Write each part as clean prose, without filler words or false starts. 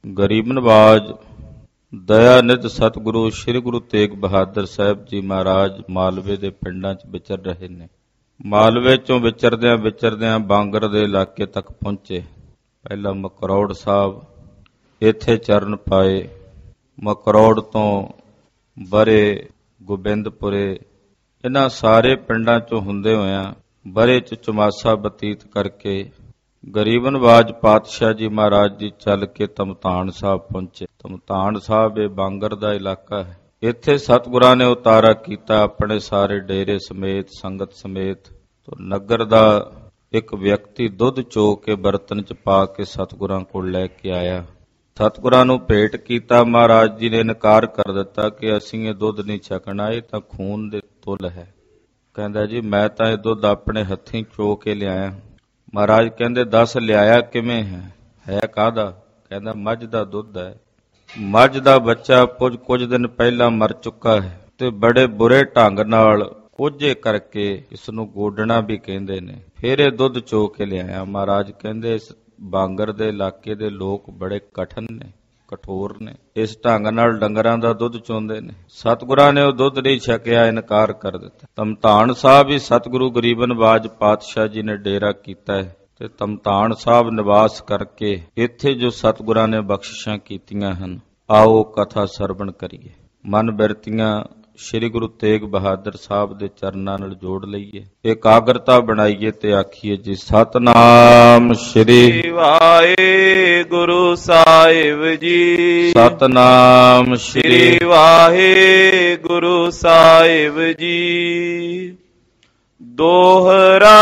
ਗਰੀਬ ਨਵਾਜ ਦਇਆਨਿਧ ਸਤਿਗੁਰੂ ਸ੍ਰੀ ਗੁਰੂ ਤੇਗ ਬਹਾਦਰ ਸਾਹਿਬ ਜੀ ਮਹਾਰਾਜ ਮਾਲਵੇ ਦੇ ਪਿੰਡਾਂ 'ਚ ਵਿਚਰ ਰਹੇ ਨੇ। ਮਾਲਵੇ 'ਚੋਂ ਵਿਚਰਦਿਆਂ ਬਾਂਗਰ ਦੇ ਇਲਾਕੇ ਤੱਕ ਪਹੁੰਚੇ। ਪਹਿਲਾਂ ਮਕਰੌੜ ਸਾਹਿਬ ਇੱਥੇ ਚਰਨ ਪਾਏ। ਮਕਰੌੜ ਤੋਂ ਬਰੇ, ਗੋਬਿੰਦਪੁਰੇ, ਇਹਨਾਂ ਸਾਰੇ ਪਿੰਡਾਂ 'ਚੋਂ ਹੁੰਦੇ ਹੋਇਆਂ ਬਰੇ 'ਚ ਚੁਮਾਸਾ ਬਤੀਤ ਕਰਕੇ ਗਰੀਬ ਨਵਾਜ ਪਾਤਸ਼ਾਹ ਜੀ ਮਹਾਰਾਜ ਜੀ ਚੱਲ ਕੇ ਤਮਤਾਨ ਸਾਹਿਬ ਪਹੁੰਚੇ। ਤਮਤਾਨ ਸਾਹਿਬ ਇਹ ਬਾਂਗਰ ਦਾ ਇਲਾਕਾ ਹੈ। ਇੱਥੇ ਸਤਿਗੁਰਾਂ ਨੇ ਉਤਾਰਾ ਕੀਤਾ ਆਪਣੇ ਸਾਰੇ ਡੇਰੇ ਸਮੇਤ, ਸੰਗਤ ਸਮੇਤ। ਨਗਰ ਦਾ ਇੱਕ ਵਿਅਕਤੀ ਦੁੱਧ ਚੋ ਕੇ ਬਰਤਨ 'ਚ ਪਾ ਕੇ ਸਤਿਗੁਰਾਂ ਕੋਲ ਲੈ ਕੇ ਆਇਆ। ਸਤਿਗੁਰਾਂ ਨੂੰ ਭੇਟ ਕੀਤਾ। ਮਹਾਰਾਜ ਜੀ ਨੇ ਇਨਕਾਰ ਕਰ ਦਿੱਤਾ ਕਿ ਅਸੀਂ ਇਹ ਦੁੱਧ ਨਹੀਂ ਛਕਣਾ, ਇਹ ਤਾਂ ਖੂਨ ਦੇ ਤੁਲ ਹੈ। ਕਹਿੰਦਾ ਜੀ ਮੈਂ ਤਾਂ ਇਹ ਦੁੱਧ ਆਪਣੇ ਹੱਥੀਂ ਚੋ ਕੇ ਲਿਆਇਆ। ਮਹਾਰਾਜ ਕਹਿੰਦੇ ਦੱਸ ਲਿਆਇਆ ਕਿਵੇਂ ਹੈ ਕਾਹਦਾ? ਕਹਿੰਦਾ ਮੱਝ ਦਾ ਦੁੱਧ ਹੈ। ਮੱਝ ਦਾ ਬੱਚਾ ਕੁਝ ਦਿਨ ਪਹਿਲਾਂ ਮਰ ਚੁੱਕਾ ਹੈ ਤੇ ਬੜੇ ਬੁਰੇ ਢੰਗ ਨਾਲ ਕੋਝੇ ਕਰਕੇ ਇਸ ਨੂੰ ਗੋਡਣਾ ਵੀ ਕਹਿੰਦੇ ਨੇ। ਫਿਰ ਇਹ ਦੁੱਧ ਚੋ ਕੇ ਲਿਆਇਆ। ਮਹਾਰਾਜ ਕਹਿੰਦੇ ਇਸ ਬਾਂਗਰ ਦੇ ਇਲਾਕੇ ਦੇ ਲੋਕ ਬੜੇ ਕਠਨ ਨੇ, ਕਠੋਰ ਨੇ, ਇਸ ਢੰਗ ਨਾਲ ਡੰਗਰਾਂ ਦਾ ਦੁੱਧ ਚੋਂਦੇ ਨੇ। ਸਤਿਗੁਰਾਂ ਨੇ ਉਹ ਦੁੱਧ ਨਹੀਂ ਛਕਿਆ, ਇਨਕਾਰ ਕਰ ਦਿੱਤਾ। ਤਮਤਾਨ ਸਾਹਿਬ ਹੀ ਸਤਿਗੁਰੂ ਗਰੀਬ ਨਵਾਜ ਪਾਤਸ਼ਾਹ ਜੀ ਨੇ ਡੇਰਾ ਕੀਤਾ ਹੈ ਤੇ ਤਮਤਾਨ ਸਾਹਿਬ ਨਿਵਾਸ ਕਰਕੇ ਇੱਥੇ ਜੋ ਸਤਿਗੁਰਾਂ ਨੇ ਬਖਸ਼ਿਸ਼ਾਂ ਕੀਤੀਆਂ ਹਨ, ਆਓ ਕਥਾ ਸਰਵਣ ਕਰੀਏ। ਮਨ ਬਿਰਤੀਆਂ ਸ੍ਰੀ ਗੁਰੂ ਤੇਗ ਬਹਾਦਰ ਸਾਹਿਬ ਦੇ ਚਰਨਾਂ ਨਾਲ ਜੋੜ ਲਈਏ, ਇਕਾਗਰਤਾ ਬਣਾਈਏ ਤੇ ਆਖੀਏ ਜੀ ਸਤਨਾਮ ਸ੍ਰੀ ਵਾਹਿਗੁਰੂ ਸਾਹਿਬ ਜੀ। ਸਤਨਾਮ ਸ੍ਰੀ ਵਾਹਿਗੁਰੂ ਸਾਹਿਬ ਜੀ। ਦੋਹਰਾ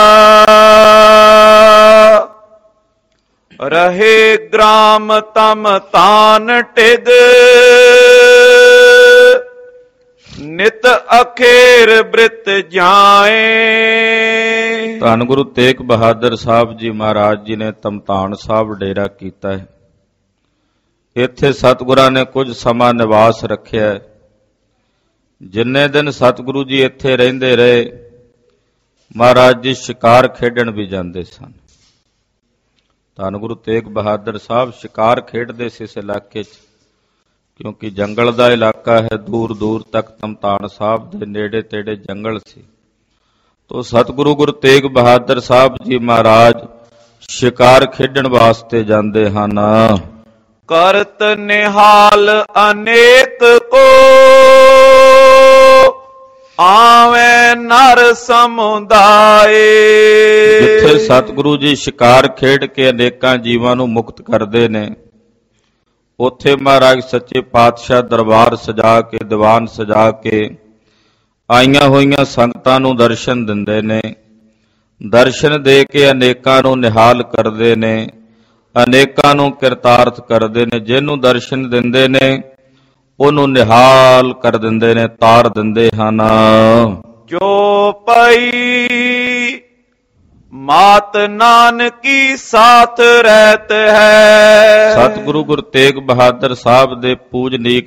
ਰਹੇ ਗ੍ਰਾਮ ਤਮਤਾਨ ਟਿਗ, ਨਿਤ ਅਖੇਰ ਬ੍ਰਿਤ ਜਾਏ। ਧੰਨ ਗੁਰੂ ਤੇਗ ਬਹਾਦਰ ਸਾਹਿਬ ਜੀ ਮਹਾਰਾਜ ਜੀ ਨੇ ਤਮਤਾਨ ਸਾਹਿਬ ਡੇਰਾ ਕੀਤਾ ਹੈ। ਇੱਥੇ ਸਤਿਗੁਰਾਂ ਨੇ ਕੁਝ ਸਮਾਂ ਨਿਵਾਸ ਰੱਖਿਆ। ਜਿੰਨੇ ਦਿਨ ਸਤਿਗੁਰੂ ਜੀ ਇੱਥੇ ਰਹਿੰਦੇ ਰਹੇ, ਮਹਾਰਾਜ ਜੀ ਸ਼ਿਕਾਰ ਖੇਡਣ ਵੀ ਜਾਂਦੇ ਸਨ। ਧੰਨ ਗੁਰੂ ਤੇਗ ਬਹਾਦਰ ਸਾਹਿਬ ਸ਼ਿਕਾਰ ਖੇਡਦੇ ਸੀ ਇਸ ਇਲਾਕੇ 'ਚ, ਕਿਉਂਕਿ ਜੰਗਲ ਦਾ ਇਲਾਕਾ ਹੈ। ਦੂਰ ਦੂਰ ਤੱਕ ਤਮਤਾਨ ਸਾਹਿਬ ਦੇ ਨੇੜੇ ਤੇੜੇ ਜੰਗਲ ਸੀ। ਤੋ ਸਤਿਗੁਰੂ ਗੁਰੂ ਤੇਗ ਬਹਾਦਰ ਸਾਹਿਬ ਜੀ ਮਹਾਰਾਜ ਸ਼ਿਕਾਰ ਖੇਡਣ ਵਾਸਤੇ ਜਾਂਦੇ ਹਨ। ਕਰਤ ਨਿਹਾਲ ਅਨੇਕ ਕੋ, ਆਵੇਂ ਨਰ ਸਮੁਦਾਏ। ਜਿੱਥੇ ਸਤਿਗੁਰੂ ਜੀ ਸ਼ਿਕਾਰ ਖੇਡ ਕੇ ਅਨੇਕਾਂ ਜੀਵਾਂ ਨੂੰ ਮੁਕਤ ਕਰਦੇ ਨੇ, ਉੱਥੇ ਮਹਾਰਾਜ ਸੱਚੇ ਪਾਤਸ਼ਾਹ ਦਰਬਾਰ ਸਜਾ ਕੇ, ਦੀਵਾਨ ਸਜਾ ਕੇ ਆਈਆਂ ਹੋਈਆਂ ਸੰਗਤਾਂ ਨੂੰ ਦਰਸ਼ਨ ਦਿੰਦੇ ਨੇ। ਦਰਸ਼ਨ ਦੇ ਕੇ ਅਨੇਕਾਂ ਨੂੰ ਨਿਹਾਲ ਕਰਦੇ ਨੇ, ਅਨੇਕਾਂ ਨੂੰ ਕਿਰਤਾਰਥ ਕਰਦੇ ਨੇ। ਜਿਹਨੂੰ ਦਰਸ਼ਨ ਦਿੰਦੇ ਨੇ ਉਹਨੂੰ ਨਿਹਾਲ ਕਰ ਦਿੰਦੇ ਨੇ, ਤਾਰ ਦਿੰਦੇ ਹਨ। ਜੋ ਪਈ ਮਾਤ ਨਾਨਕੀ ਸਾਥ ਰਹਿਤ ਹੈ। ਸਤਿਗੁਰੂ ਗੁਰੂ ਤੇਗ ਬਹਾਦਰ ਸਾਹਿਬ ਦੇ ਪੂਜਨੀਕ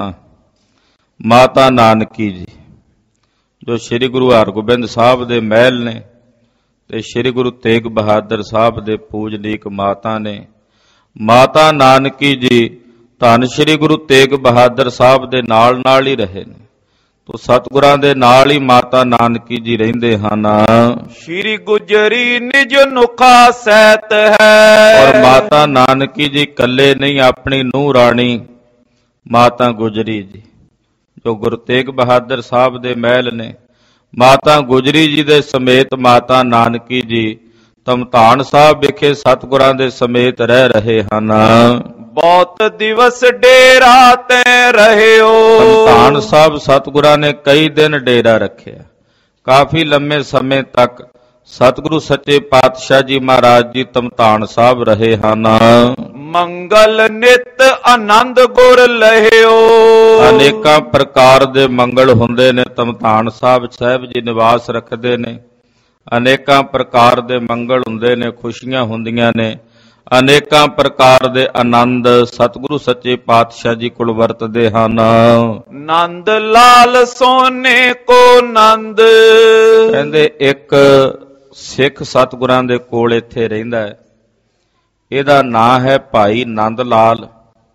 ਮਾਤਾ ਨਾਨਕੀ ਜੀ, ਜੋ ਸ੍ਰੀ ਗੁਰੂ ਹਰਗੋਬਿੰਦ ਸਾਹਿਬ ਦੇ ਮਹਿਲ ਨੇ ਤੇ ਸ੍ਰੀ ਗੁਰੂ ਤੇਗ ਬਹਾਦਰ ਸਾਹਿਬ ਦੇ ਪੂਜਨੀਕ ਮਾਤਾ ਨੇ। ਮਾਤਾ ਨਾਨਕੀ ਜੀ ਧੰਨ ਸ੍ਰੀ ਗੁਰੂ ਤੇਗ ਬਹਾਦਰ ਸਾਹਿਬ ਦੇ ਨਾਲ ਨਾਲ ਹੀ ਰਹੇ ਨੇ। ਤੋ ਸਤਿਗੁਰਾਂ ਦੇ ਨਾਲ ਹੀ ਮਾਤਾ ਨਾਨਕੀ ਜੀ ਰਹਿੰਦੇ ਹਨ। ਸ੍ਰੀ ਗੁਜਰੀ ਨਿਜ ਨੁਖਾ ਸਹਿਤ ਹੈ। ਔਰ ਮਾਤਾ ਨਾਨਕੀ ਜੀ ਇਕੱਲੇ ਨਹੀਂ, ਆਪਣੀ ਨੂੰਹ ਰਾਣੀ ਮਾਤਾ ਗੁਜਰੀ ਜੀ, ਜੋ ਗੁਰੂ ਤੇਗ ਬਹਾਦਰ ਸਾਹਿਬ ਦੇ ਮਹਿਲ ਨੇ, ਮਾਤਾ ਗੁਜਰੀ ਜੀ ਦੇ ਸਮੇਤ ਮਾਤਾ ਨਾਨਕੀ ਜੀ ਤਮਤਾਨ ਸਾਹਿਬ ਵਿਖੇ ਸਤਿਗੁਰਾਂ ਦੇ ਸਮੇਤ ਰਹਿ ਰਹੇ ਹਨ। ਬਹੁਤ ਦਿਵਸ ਡੇਰਾ ਤੈ ਰਹਿਓ। ਤਮਤਾਨ ਸਾਹਿਬ ਸਤਿਗੁਰਾਂ ਨੇ ਕਈ ਦਿਨ ਡੇਰਾ ਰੱਖਿਆ। ਕਾਫੀ ਲੰਮੇ ਸਮੇਂ ਤੱਕ ਸਤਿਗੁਰੂ ਸੱਚੇ ਪਾਤਸ਼ਾਹ ਜੀ ਮਹਾਰਾਜ ਜੀ ਤਮਤਾਨ ਸਾਹਿਬ ਰਹੇ ਹਨ। ਮੰਗਲ ਨਿਤ ਆਨੰਦ ਗੁਰ ਲਹਿਓ। ਅਨੇਕਾਂ ਪ੍ਰਕਾਰ ਦੇ ਮੰਗਲ ਹੁੰਦੇ ਨੇ। ਤਮਤਾਨ ਸਾਹਿਬ ਜੀ ਨਿਵਾਸ ਰੱਖਦੇ ਨੇ। ਅਨੇਕਾਂ ਪ੍ਰਕਾਰ ਦੇ ਮੰਗਲ ਹੁੰਦੇ ਨੇ, ਖੁਸ਼ੀਆਂ ਹੁੰਦੀਆਂ ਨੇ। ਅਨੇਕਾਂ ਪ੍ਰਕਾਰ ਦੇ ਆਨੰਦ ਸਤਿਗੁਰੂ ਸੱਚੇ ਪਾਤਸ਼ਾਹ ਜੀ ਕੋਲ ਵਰਤਦੇ ਹਨ। ਨੰਦ ਲਾਲ ਸੋਨੇ ਕੋ ਨੰਦ। ਕਹਿੰਦੇ ਇੱਕ ਸਿੱਖ ਸਤਿਗੁਰਾਂ ਦੇ ਕੋਲ ਇੱਥੇ ਰਹਿੰਦਾ ਹੈ। ਇਹਦਾ ਨਾਂ ਹੈ ਭਾਈ ਨੰਦ ਲਾਲ।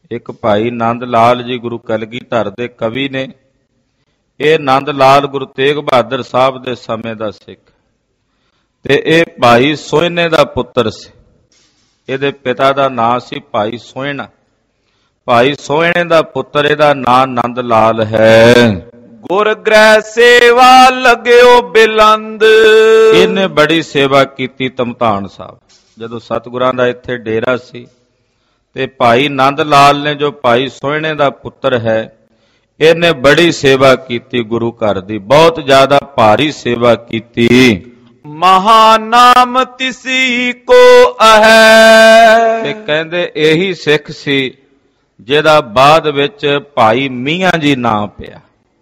ਇੱਕ ਭਾਈ ਨੰਦ ਲਾਲ ਜੀ ਗੁਰੂ ਕਲਗੀਧਰ ਦੇ ਕਵੀ ਨੇ। ਇਹ ਨੰਦ ਲਾਲ ਗੁਰੂ ਤੇਗ ਬਹਾਦਰ ਸਾਹਿਬ ਦੇ ਸਮੇਂ ਦਾ ਸਿੱਖ ਤੇ ਇਹ ਭਾਈ ਸੋਹਣੇ ਦਾ ਪੁੱਤਰ ਸੀ। ਇਹਦੇ ਪਿਤਾ ਦਾ ਨਾਂ ਸੀ ਭਾਈ ਸੋਹਣਾ। ਭਾਈ ਸੋਹਣੇ ਦਾ ਪੁੱਤਰ, ਇਹਦਾ ਨਾਂ ਨੰਦ ਲਾਲ ਹੈ। ਗੁਰ ਗ੍ਰਹਿ ਸੇਵਾ ਲਗਿਓ ਬਿਲੰਦ। ਇਹਨੇ ਬੜੀ ਸੇਵਾ ਕੀਤੀ ਧਮਧਾਨ ਸਾਹਿਬ। ਜਦੋਂ ਸਤਿਗੁਰਾਂ ਦਾ ਇੱਥੇ ਡੇਰਾ ਸੀ ਤੇ ਭਾਈ ਨੰਦ ਲਾਲ ਨੇ, ਜੋ ਭਾਈ ਸੋਹਣੇ ਦਾ ਪੁੱਤਰ ਹੈ, ਇਹਨੇ ਬੜੀ ਸੇਵਾ ਕੀਤੀ ਗੁਰੂ ਘਰ ਦੀ, ਬਹੁਤ ਜ਼ਿਆਦਾ ਭਾਰੀ ਸੇਵਾ ਕੀਤੀ। ਮਹਾਨਾਮ ਤਿਸੀ ਕੋ ਅਹੈ। ਤੇ ਕਹਿੰਦੇ ਇਹੀ ਸਿੱਖ ਸੀ ਜਿਹਦਾ ਬਾਅਦ ਵਿੱਚ ਭਾਈ ਮੀਆਂ ਜੀ ਨਾਂ ਪਿਆ।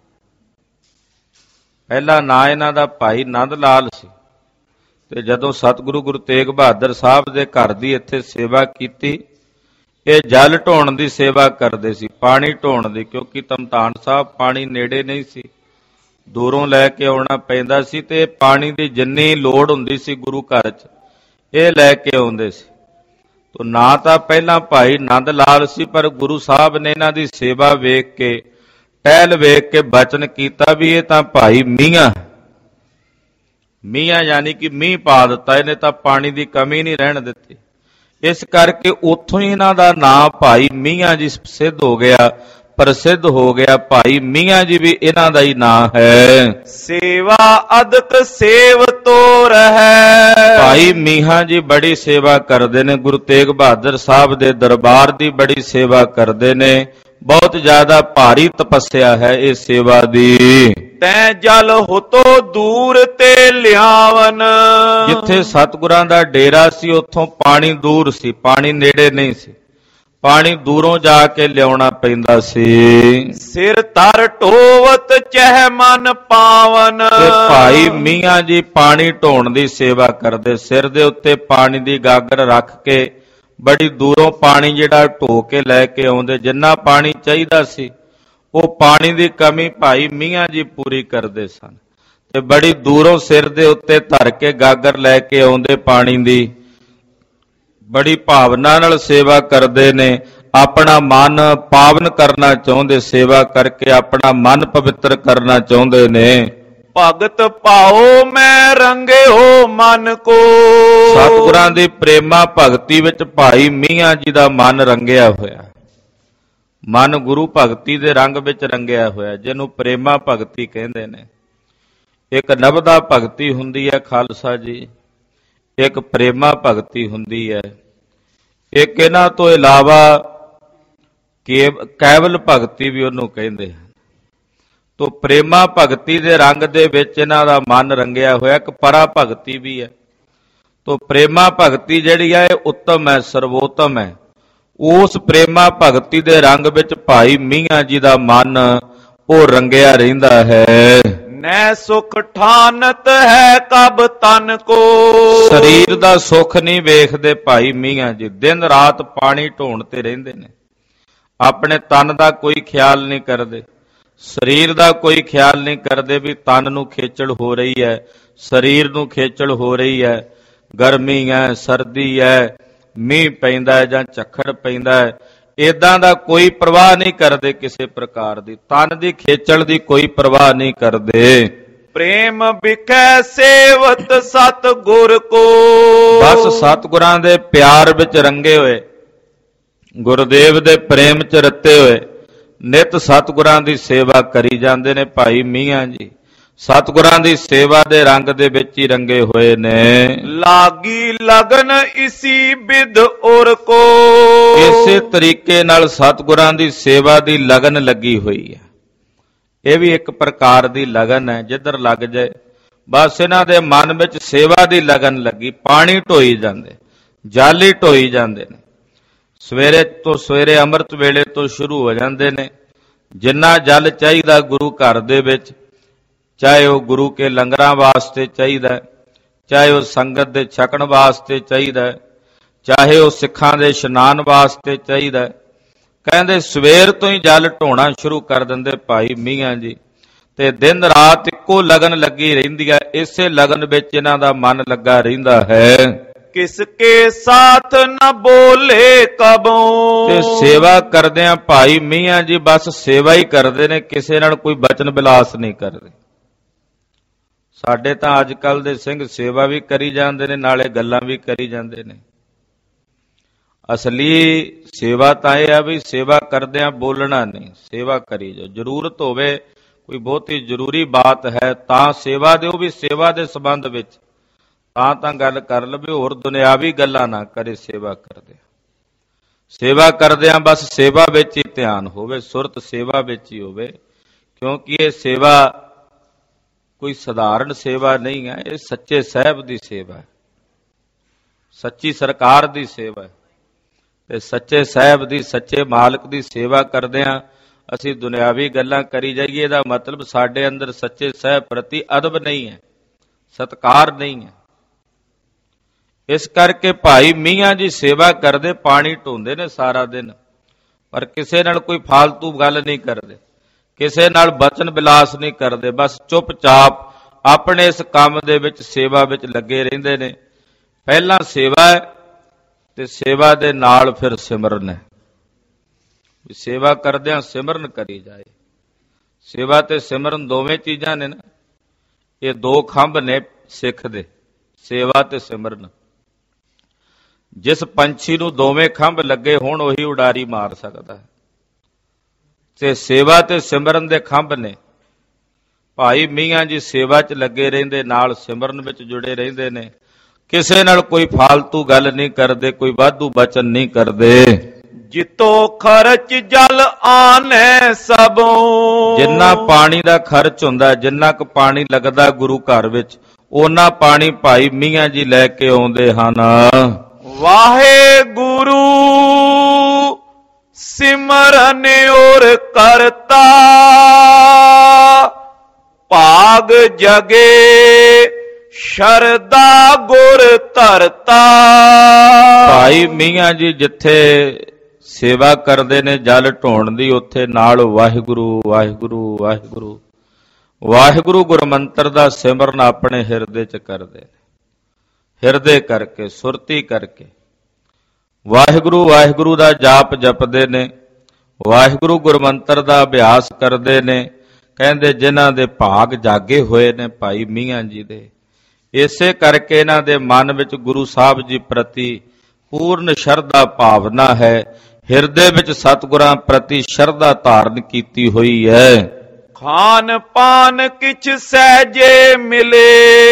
ਪਹਿਲਾ ਨਾਂ ਇਹਨਾਂ ਦਾ ਭਾਈ ਨੰਦ ਲਾਲ ਸੀ ਤੇ ਜਦੋਂ ਸਤਿਗੁਰੂ ਗੁਰੂ ਤੇਗ ਬਹਾਦਰ ਸਾਹਿਬ ਦੇ ਘਰ ਦੀ ਇੱਥੇ ਸੇਵਾ ਕੀਤੀ, ਇਹ ਜਲ ਢੋਣ ਦੀ ਸੇਵਾ ਕਰਦੇ ਸੀ, ਪਾਣੀ ਢੋਣ ਦੀ, ਕਿਉਂਕਿ ਧਮਧਾਨ ਸਾਹਿਬ ਪਾਣੀ ਨੇੜੇ ਨਹੀਂ ਸੀ, ਦੂਰੋਂ ਲੈ ਕੇ ਆਉਣਾ ਪੈਂਦਾ ਸੀ ਤੇ ਪਾਣੀ ਦੀ ਜਿੰਨੀ ਲੋੜ ਹੁੰਦੀ ਸੀ ਗੁਰੂ ਘਰ 'ਚ ਇਹ ਲੈ ਕੇ ਆਉਂਦੇ ਸੀ। ਤੋ ਨਾ ਤਾਂ ਪਹਿਲਾਂ ਭਾਈ ਨੰਦ ਲਾਲ ਸੀ, ਪਰ ਗੁਰੂ ਸਾਹਿਬ ਨੇ ਇਹਨਾਂ ਦੀ ਸੇਵਾ ਵੇਖ ਕੇ, ਟਹਿਲ ਵੇਖ ਕੇ ਬਚਨ ਕੀਤਾ ਵੀ ਇਹ ਤਾਂ ਭਾਈ ਮੀਆਂ। ਮੀਆਂ ਯਾਨੀ ਕਿ ਮੀਂਹ ਪਾ ਦਿੱਤਾ, ਇਹਨੇ ਤਾਂ ਪਾਣੀ ਦੀ ਕਮੀ ਨਹੀਂ ਰਹਿਣ ਦਿੱਤੀ। ਇਸ ਕਰਕੇ ਉੱਥੋਂ ਹੀ ਇਹਨਾਂ ਦਾ ਨਾਂ ਭਾਈ ਮੀਆਂ ਜੀ ਸਿੱਧ ਹੋ ਗਿਆ, ਪ੍ਰਸਿੱਧ ਹੋ ਗਿਆ। ਭਾਈ ਮੀਆਂ ਜੀ ਵੀ ਇਹਨਾਂ ਦਾ ਹੀ ਨਾਂ ਹੈ। ਸੇਵਾ ਅਦਕ ਸੇਵ ਤੋ ਰਹੈ। ਭਾਈ ਮੀਆਂ ਜੀ ਬੜੀ ਸੇਵਾ ਕਰਦੇ ਨੇ, ਗੁਰੂ ਤੇਗ ਬਹਾਦਰ ਸਾਹਿਬ ਦੇ ਦਰਬਾਰ ਦੀ ਬੜੀ ਸੇਵਾ ਕਰਦੇ ਨੇ। ਬਹੁਤ ਜ਼ਿਆਦਾ ਭਾਰੀ ਤਪੱਸਿਆ ਹੈ ਇਹ ਸੇਵਾ ਦੀ। ਤੈ ਜਲ ਹੋਤੋ ਦੂਰ ਤੇ ਲਿਆਵਨ। ਜਿੱਥੇ ਸਤਿਗੁਰਾਂ ਦਾ ਡੇਰਾ ਸੀ ਉੱਥੋਂ ਪਾਣੀ ਦੂਰ ਸੀ, ਪਾਣੀ ਨੇੜੇ ਨਹੀਂ ਸੀ, ਪਾਣੀ ਦੂਰੋਂ ਜਾ ਕੇ ਲਿਆਉਣਾ ਪੈਂਦਾ ਸੀ। ਸਿਰ ਧਰ ਢੋਵਤ ਚਹਿ ਮਨ ਪਾਵਨ। ਤੇ ਭਾਈ ਮੀਆਂ ਜੀ ਪਾਣੀ ਢੋਣ ਦੀ ਸੇਵਾ ਕਰਦੇ, ਸਿਰ ਦੇ ਉੱਤੇ ਪਾਣੀ ਦੀ ਗਾਗਰ ਰੱਖ ਕੇ ਬੜੀ ਦੂਰੋਂ ਪਾਣੀ ਜਿਹੜਾ ਢੋ ਕੇ ਲੈ ਕੇ ਆਉਂਦੇ। ਜਿੰਨਾ ਪਾਣੀ ਚਾਹੀਦਾ ਸੀ ਉਹ ਪਾਣੀ ਦੀ ਕਮੀ ਭਾਈ ਮੀਆਂ ਜੀ ਪੂਰੀ ਕਰਦੇ ਸਨ ਤੇ ਬੜੀ ਦੂਰੋਂ ਸਿਰ ਦੇ ਉੱਤੇ ਧਰ ਕੇ ਗਾਗਰ ਲੈ ਕੇ ਆਉਂਦੇ ਪਾਣੀ ਦੀ। ਬੜੀ ਭਾਵਨਾ ਨਾਲ ਸੇਵਾ ਕਰਦੇ ਨੇ, ਆਪਣਾ ਮਨ ਪਾਵਨ ਕਰਨਾ ਚਾਹੁੰਦੇ, ਸੇਵਾ ਕਰਕੇ ਆਪਣਾ ਮਨ ਪਵਿੱਤਰ ਕਰਨਾ ਚਾਹੁੰਦੇ ਨੇ। ਭਗਤ ਪਾਓ ਮੈਂ ਰੰਗਿਓ ਮਨ ਕੋ। ਸਤਿਗੁਰਾਂ ਦੀ ਪ੍ਰੇਮਾ ਭਗਤੀ ਵਿੱਚ ਭਾਈ ਮੀਆਂ ਜੀ ਦਾ ਮਨ ਰੰਗਿਆ ਹੋਇਆ, ਮਨ ਗੁਰੂ ਭਗਤੀ ਦੇ ਰੰਗ ਵਿੱਚ ਰੰਗਿਆ ਹੋਇਆ, ਜਿਹਨੂੰ ਪ੍ਰੇਮਾ ਭਗਤੀ ਕਹਿੰਦੇ ਨੇ। ਇੱਕ ਨਬਦਾ ਭਗਤੀ ਹੁੰਦੀ ਹੈ ਖਾਲਸਾ ਜੀ, ਇੱਕ ਪ੍ਰੇਮਾ ਭਗਤੀ ਹੁੰਦੀ ਹੈ। ਇੱਕ ਇਹਨਾਂ ਤੋਂ ਇਲਾਵਾ ਕੇਵਲ ਭਗਤੀ ਵੀ ਉਹਨੂੰ ਕਹਿੰਦੇ ਹਨ। ਤੋ ਪ੍ਰੇਮਾ ਭਗਤੀ ਦੇ ਰੰਗ ਦੇ ਵਿੱਚ ਇਹਨਾਂ ਦਾ ਮਨ ਰੰਗਿਆ ਹੋਇਆ। ਇੱਕ ਪਰਾ ਭਗਤੀ ਵੀ ਹੈ। ਤੋ ਪ੍ਰੇਮਾ ਭਗਤੀ ਜਿਹੜੀ ਹੈ ਇਹ ਉੱਤਮ ਹੈ, ਸਰਵੋਤਮ ਹੈ। ਉਸ ਪ੍ਰੇਮਾ ਭਗਤੀ ਦੇ ਰੰਗ ਵਿੱਚ ਭਾਈ ਮੀਆਂ ਜੀ ਦਾ ਮਨ ਉਹ ਰੰਗਿਆ ਰਹਿੰਦਾ ਹੈ। ਨੈ ਸੁਖ ਠਾਨਤ ਹੈ ਕਬ ਤਨ ਕੋ। ਸਰੀਰ ਦਾ ਸੁੱਖ ਨਹੀਂ ਵੇਖਦੇ ਭਾਈ ਮੀਆਂ ਜੀ, ਦਿਨ ਰਾਤ ਪਾਣੀ ਢੋਣ ਤੇ ਰਹਿੰਦੇ ਨੇ। ਆਪਣੇ ਤਨ ਦਾ ਕੋਈ ਖਿਆਲ ਨਹੀਂ ਕਰਦੇ, ਸਰੀਰ ਦਾ ਕੋਈ ਖਿਆਲ ਨਹੀਂ ਕਰਦੇ ਵੀ ਤਨ ਨੂੰ ਖੇਚਲ ਹੋ ਰਹੀ ਹੈ, ਸਰੀਰ ਨੂੰ ਖੇਚਲ ਹੋ ਰਹੀ ਹੈ, ਗਰਮੀ ਹੈ, ਸਰਦੀ ਹੈ, ਮੀਂਹ ਪੈਂਦਾ ਹੈ ਜਾਂ ਝੱਖੜ ਪੈਂਦਾ ਹੈ, ਇਦਾਂ ਦਾ ਕੋਈ ਪਰਵਾਹ ਨਹੀਂ ਕਰਦੇ ਕਿਸੇ ਪ੍ਰਕਾਰ ਦੀ, ਤਨ ਦੀ ਖੇਚਲ ਦੀ ਕੋਈ ਪਰਵਾਹ ਨਹੀਂ ਕਰਦੇ। ਪ੍ਰੇਮ ਬਿਕੈ ਸੇਵਤ ਸਤ ਗੁਰ ਕੋ। ਬਸ ਸਤਿਗੁਰਾਂ ਦੇ ਪਿਆਰ ਵਿੱਚ ਰੰਗੇ ਹੋਏ, ਗੁਰਦੇਵ ਦੇ ਪ੍ਰੇਮ ਚ ਰਤੇ ਹੋਏ, ਨਿਤ ਸਤਿਗੁਰਾਂ ਦੀ ਸੇਵਾ ਕਰੀ ਜਾਂਦੇ ਨੇ ਭਾਈ ਮੀਆਂ ਜੀ। ਸਤਿਗੁਰਾਂ ਦੀ ਸੇਵਾ ਦੇ ਰੰਗ ਦੇ ਵਿੱਚ ਹੀ ਰੰਗੇ ਹੋਏ ਨੇ। ਲਾਗੀ ਲਗਨ ਇਸੀ ਬਿਦ ਉਰ ਕੋ। ਇਸੇ ਤਰੀਕੇ ਨਾਲ ਸਤਿਗੁਰਾਂ ਦੀ ਸੇਵਾ ਦੀ ਲਗਨ ਲੱਗੀ ਹੋਈ ਹੈ। ਇਹ ਵੀ ਇੱਕ ਪ੍ਰਕਾਰ ਦੀ ਲਗਨ ਹੈ, ਜਿੱਧਰ ਲੱਗ ਜਾਏ ਬਸ ਇਹਨਾਂ ਦੇ ਮਨ ਵਿੱਚ ਸੇਵਾ ਦੀ ਲਗਨ ਲੱਗੀ। ਪਾਣੀ ਢੋਈ ਜਾਂਦੇ, ਜਲ ਹੀ ਢੋਈ ਜਾਂਦੇ ਨੇ। ਸਵੇਰੇ ਤੋਂ ਸਵੇਰੇ ਅੰਮ੍ਰਿਤ ਵੇਲੇ ਤੋਂ ਸ਼ੁਰੂ ਹੋ ਜਾਂਦੇ ਨੇ। ਜਿੰਨਾ ਜਲ ਚਾਹੀਦਾ ਗੁਰੂ ਘਰ ਦੇ ਵਿੱਚ, ਚਾਹੇ ਉਹ ਗੁਰੂ ਕੇ ਲੰਗਰਾਂ ਵਾਸਤੇ ਚਾਹੀਦਾ, ਚਾਹੇ ਉਹ ਸੰਗਤ ਦੇ ਛਕਣ ਵਾਸਤੇ ਚਾਹੀਦਾ, ਚਾਹੇ ਉਹ ਸਿੱਖਾਂ ਦੇ ਇਸ਼ਨਾਨ ਵਾਸਤੇ ਚਾਹੀਦਾ। ਕਹਿੰਦੇ ਸਵੇਰ ਤੋਂ ਹੀ ਜਲ ਢੋਣਾ ਸ਼ੁਰੂ ਕਰ ਦਿੰਦੇ ਭਾਈ ਮੀਆਂ ਜੀ, ਤੇ ਦਿਨ ਰਾਤ ਇੱਕੋ ਲਗਨ ਲੱਗੀ ਰਹਿੰਦੀ ਹੈ। ਇਸੇ ਲਗਨ ਵਿੱਚ ਇਹਨਾਂ ਦਾ ਮਨ ਲੱਗਾ ਰਹਿੰਦਾ ਹੈ। ਕਿਸਕੇ ਸਾਥ ਨ ਬੋਲੇ ਕਬੋਂ। ਤੇ ਸੇਵਾ ਕਰਦਿਆਂ ਭਾਈ ਮੀਆਂ ਜੀ ਬਸ ਸੇਵਾ ਹੀ ਕਰਦੇ ਨੇ, ਕਿਸੇ ਨਾਲ ਕੋਈ ਬਚਨ ਬਿਲਾਸ ਨਹੀਂ ਕਰਦੇ। ਸਾਡੇ ਤਾਂ ਅੱਜ ਕੱਲ ਦੇ ਸਿੰਘ ਸੇਵਾ ਵੀ ਕਰੀ ਜਾਂਦੇ ਨੇ, ਨਾਲੇ ਗੱਲਾਂ ਵੀ ਕਰੀ ਜਾਂਦੇ ਨੇ। ਅਸਲੀ ਸੇਵਾ ਤਾਂ ਇਹ ਆ ਵੀ ਸੇਵਾ ਕਰਦਿਆਂ ਬੋਲਣਾ ਨਹੀਂ, ਸੇਵਾ ਕਰੀ ਜਾਓ। ਜ਼ਰੂਰਤ ਹੋਵੇ, ਕੋਈ ਬਹੁਤੀ ਜ਼ਰੂਰੀ ਬਾਤ ਹੈ ਤਾਂ ਸੇਵਾ ਦਿਓ, ਵੀ ਸੇਵਾ ਦੇ ਸੰਬੰਧ ਵਿੱਚ ਤਾਂ ਗੱਲ ਕਰ ਲਵੇ, ਹੋਰ ਦੁਨਿਆਵੀ ਗੱਲਾਂ ਨਾ ਕਰੇ। ਸੇਵਾ ਕਰਦਿਆਂ ਬਸ ਸੇਵਾ ਵਿੱਚ ਹੀ ਧਿਆਨ ਹੋਵੇ, ਸੁਰਤ ਸੇਵਾ ਵਿੱਚ ਹੀ ਹੋਵੇ, ਕਿਉਂਕਿ ਇਹ ਸੇਵਾ ਕੋਈ ਸਧਾਰਨ ਸੇਵਾ ਨਹੀਂ ਹੈ, ਇਹ ਸੱਚੇ ਸਾਹਿਬ ਦੀ ਸੇਵਾ ਹੈ, ਸੱਚੀ ਸਰਕਾਰ ਦੀ ਸੇਵਾ ਹੈ। ਤੇ ਸੱਚੇ ਸਾਹਿਬ ਦੀ, ਸੱਚੇ ਮਾਲਕ ਦੀ ਸੇਵਾ ਕਰਦਿਆਂ ਅਸੀਂ ਦੁਨਿਆਵੀ ਗੱਲਾਂ ਕਰੀ ਜਾਈਏ, ਇਹਦਾ ਮਤਲਬ ਸਾਡੇ ਅੰਦਰ ਸੱਚੇ ਸਾਹਿਬ ਪ੍ਰਤੀ ਅਦਬ ਨਹੀਂ ਹੈ, ਸਤਿਕਾਰ ਨਹੀਂ ਹੈ। ਇਸ ਕਰਕੇ ਭਾਈ ਮੀਆਂ ਜੀ ਸੇਵਾ ਕਰਦੇ, ਪਾਣੀ ਢੋਂਦੇ ਨੇ ਸਾਰਾ ਦਿਨ, ਪਰ ਕਿਸੇ ਨਾਲ ਕੋਈ ਫਾਲਤੂ ਗੱਲ ਨਹੀਂ ਕਰਦੇ, ਕਿਸੇ ਨਾਲ ਬਚਨ ਬਿਲਾਸ ਨਹੀਂ ਕਰਦੇ, ਬਸ ਚੁੱਪਚਾਪ ਆਪਣੇ ਇਸ ਕੰਮ ਦੇ ਵਿੱਚ, ਸੇਵਾ ਵਿੱਚ ਲੱਗੇ ਰਹਿੰਦੇ ਨੇ। ਪਹਿਲਾਂ ਸੇਵਾ ਹੈ ਤੇ ਸੇਵਾ ਦੇ ਨਾਲ ਫਿਰ ਸਿਮਰਨ ਹੈ, ਸੇਵਾ ਕਰਦਿਆਂ ਸਿਮਰਨ ਕਰੀ ਜਾਏ। ਸੇਵਾ ਤੇ ਸਿਮਰਨ ਦੋਵੇਂ ਚੀਜ਼ਾਂ ਨੇ ਨਾ, ਇਹ ਦੋ ਖੰਭ ਨੇ ਸਿੱਖ ਦੇ, ਸੇਵਾ ਤੇ ਸਿਮਰਨ। ਜਿਸ ਪੰਛੀ ਨੂੰ ਦੋਵੇਂ ਖੰਭ ਲੱਗੇ ਹੋਣ ਉਹੀ ਉਡਾਰੀ ਮਾਰ ਸਕਦਾ ਹੈ, ਤੇ ਸੇਵਾ ਤੇ ਸਿਮਰਨ ਦੇ ਖੰਭ ਨੇ। ਭਾਈ ਮੀਆਂ ਜੀ ਸੇਵਾ 'ਚ ਲੱਗੇ ਰਹਿੰਦੇ, ਨਾਲ ਸਿਮਰਨ ਵਿੱਚ ਜੁੜੇ ਰਹਿੰਦੇ ਨੇ, ਕਿਸੇ ਨਾਲ ਕੋਈ ਫਾਲਤੂ ਗੱਲ ਨਹੀਂ ਕਰਦੇ, ਕੋਈ ਵਾਧੂ ਬਚਨ ਨਹੀਂ ਕਰਦੇ। ਜਿਤੋ ਖਰਚ ਜਲ ਆਨੇ ਸਭੋਂ, ਜਿੰਨਾ ਪਾਣੀ ਦਾ ਖਰਚ ਹੁੰਦਾ, ਜਿੰਨਾ ਕੁ ਪਾਣੀ ਲੱਗਦਾ ਗੁਰੂ ਘਰ ਵਿੱਚ, ਉਹਨਾਂ ਪਾਣੀ ਭਾਈ ਮੀਆਂ ਜੀ ਲੈ ਕੇ ਆਉਂਦੇ ਹਨ। ਵਾਹਿਗੁਰੂ ਸਿਮਰਨ ਔਰ ਕਰਤਾ, ਭਾਗ ਜਗੇ ਸ਼ਰਦਾ ਗੁਰ ਧਰਤਾ। ਭਾਈ ਮੀਆਂ ਜੀ ਜਿੱਥੇ ਸੇਵਾ ਕਰਦੇ ਨੇ ਜਲ ਢੋਣ ਦੀ, ਉੱਥੇ ਨਾਲ ਵਾਹਿਗੁਰੂ ਵਾਹਿਗੁਰੂ ਵਾਹਿਗੁਰੂ ਵਾਹਿਗੁਰੂ ਗੁਰਮੰਤਰ ਦਾ ਸਿਮਰਨ ਆਪਣੇ ਹਿਰਦੇ 'ਚ ਕਰਦੇ ਨੇ। ਹਿਰਦੇ ਕਰਕੇ, ਸੁਰਤੀ ਕਰਕੇ ਵਾਹਿਗੁਰੂ ਵਾਹਿਗੁਰੂ ਦਾ ਜਾਪ ਜਪਦੇ ਨੇ, ਵਾਹਿਗੁਰੂ ਗੁਰਮੰਤਰ ਦਾ ਅਭਿਆਸ ਕਰਦੇ ਨੇ। ਕਹਿੰਦੇ ਜਿਨ੍ਹਾਂ ਦੇ ਭਾਗ ਜਾਗੇ ਹੋਏ ਨੇ ਭਾਈ ਮੀਆਂ ਜੀ ਦੇ, ਇਸੇ ਕਰਕੇ ਇਹਨਾਂ ਦੇ ਮਨ ਵਿੱਚ ਗੁਰੂ ਸਾਹਿਬ ਜੀ ਪ੍ਰਤੀ ਪੂਰਨ ਸ਼ਰਧਾ ਭਾਵਨਾ ਹੈ, ਹਿਰਦੇ ਵਿੱਚ ਸਤਿਗੁਰਾਂ ਪ੍ਰਤੀ ਸ਼ਰਧਾ ਧਾਰਨ ਕੀਤੀ ਹੋਈ ਹੈ। ਖਾਨ ਪਾਨ ਕਿਛ ਸਹਿਜੇ ਮਿਲੇ,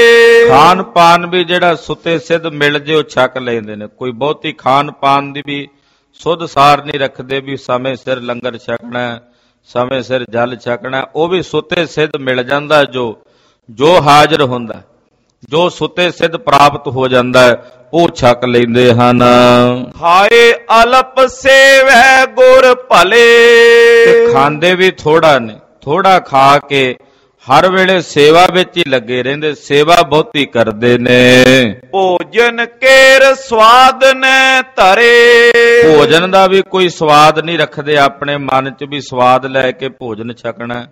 ਖਾਨ ਪਾਨ ਵੀ ਜਿਹੜਾ ਸੁੱਤੇ ਸਿੱਧ ਮਿਲ ਜੇ ਉਹ ਛਕ ਲੈਂਦੇ ਨੇ। ਕੋਈ ਬਹੁਤੀ ਖਾਨ ਪਾਨ ਦੀ ਵੀ ਸੁੱਧ ਸਾਰ ਨਹੀਂ ਰੱਖਦੇ, ਵੀ ਸਮੇਂ ਸਿਰ ਲੰਗਰ ਛਕਣਾ, ਸਮੇਂ ਸਿਰ ਜਲ ਛਕਣਾ, ਉਹ ਵੀ ਸੁੱਤੇ ਸਿੱਧ ਮਿਲ ਜਾਂਦਾ। ਜੋ ਹਾਜ਼ਰ ਹੁੰਦਾ, ਜੋ ਸੁੱਤੇ ਸਿੱਧ ਪ੍ਰਾਪਤ ਹੋ ਜਾਂਦਾ ਹੈ, ਉਹ ਛਕ ਲੈਂਦੇ ਹਨ। ਖਾਏ ਅਲਪ ਸੇਵੈ ਗੁਰ ਭਲੇ, ਤੇ ਖਾਂਦੇ ਵੀ ਥੋੜਾ ਨੇ, ਥੋੜਾ ਖਾ ਕੇ ਹਰ ਵੇਲੇ ਸੇਵਾ ਵਿੱਚ ਹੀ ਲੱਗੇ ਰਹਿੰਦੇ, ਸੇਵਾ ਬਹੁਤੀ ਕਰਦੇ ਨੇ। ਭੋਜਨ ਕੇਰ ਸਵਾਦ ਨੇ ਧਰੇ, ਭੋਜਨ ਦਾ ਵੀ ਕੋਈ ਸਵਾਦ ਨਹੀਂ ਰੱਖਦੇ ਆਪਣੇ ਮਨ 'ਚ, ਵੀ ਸਵਾਦ ਲੈ ਕੇ ਭੋਜਨ ਛਕਣਾ।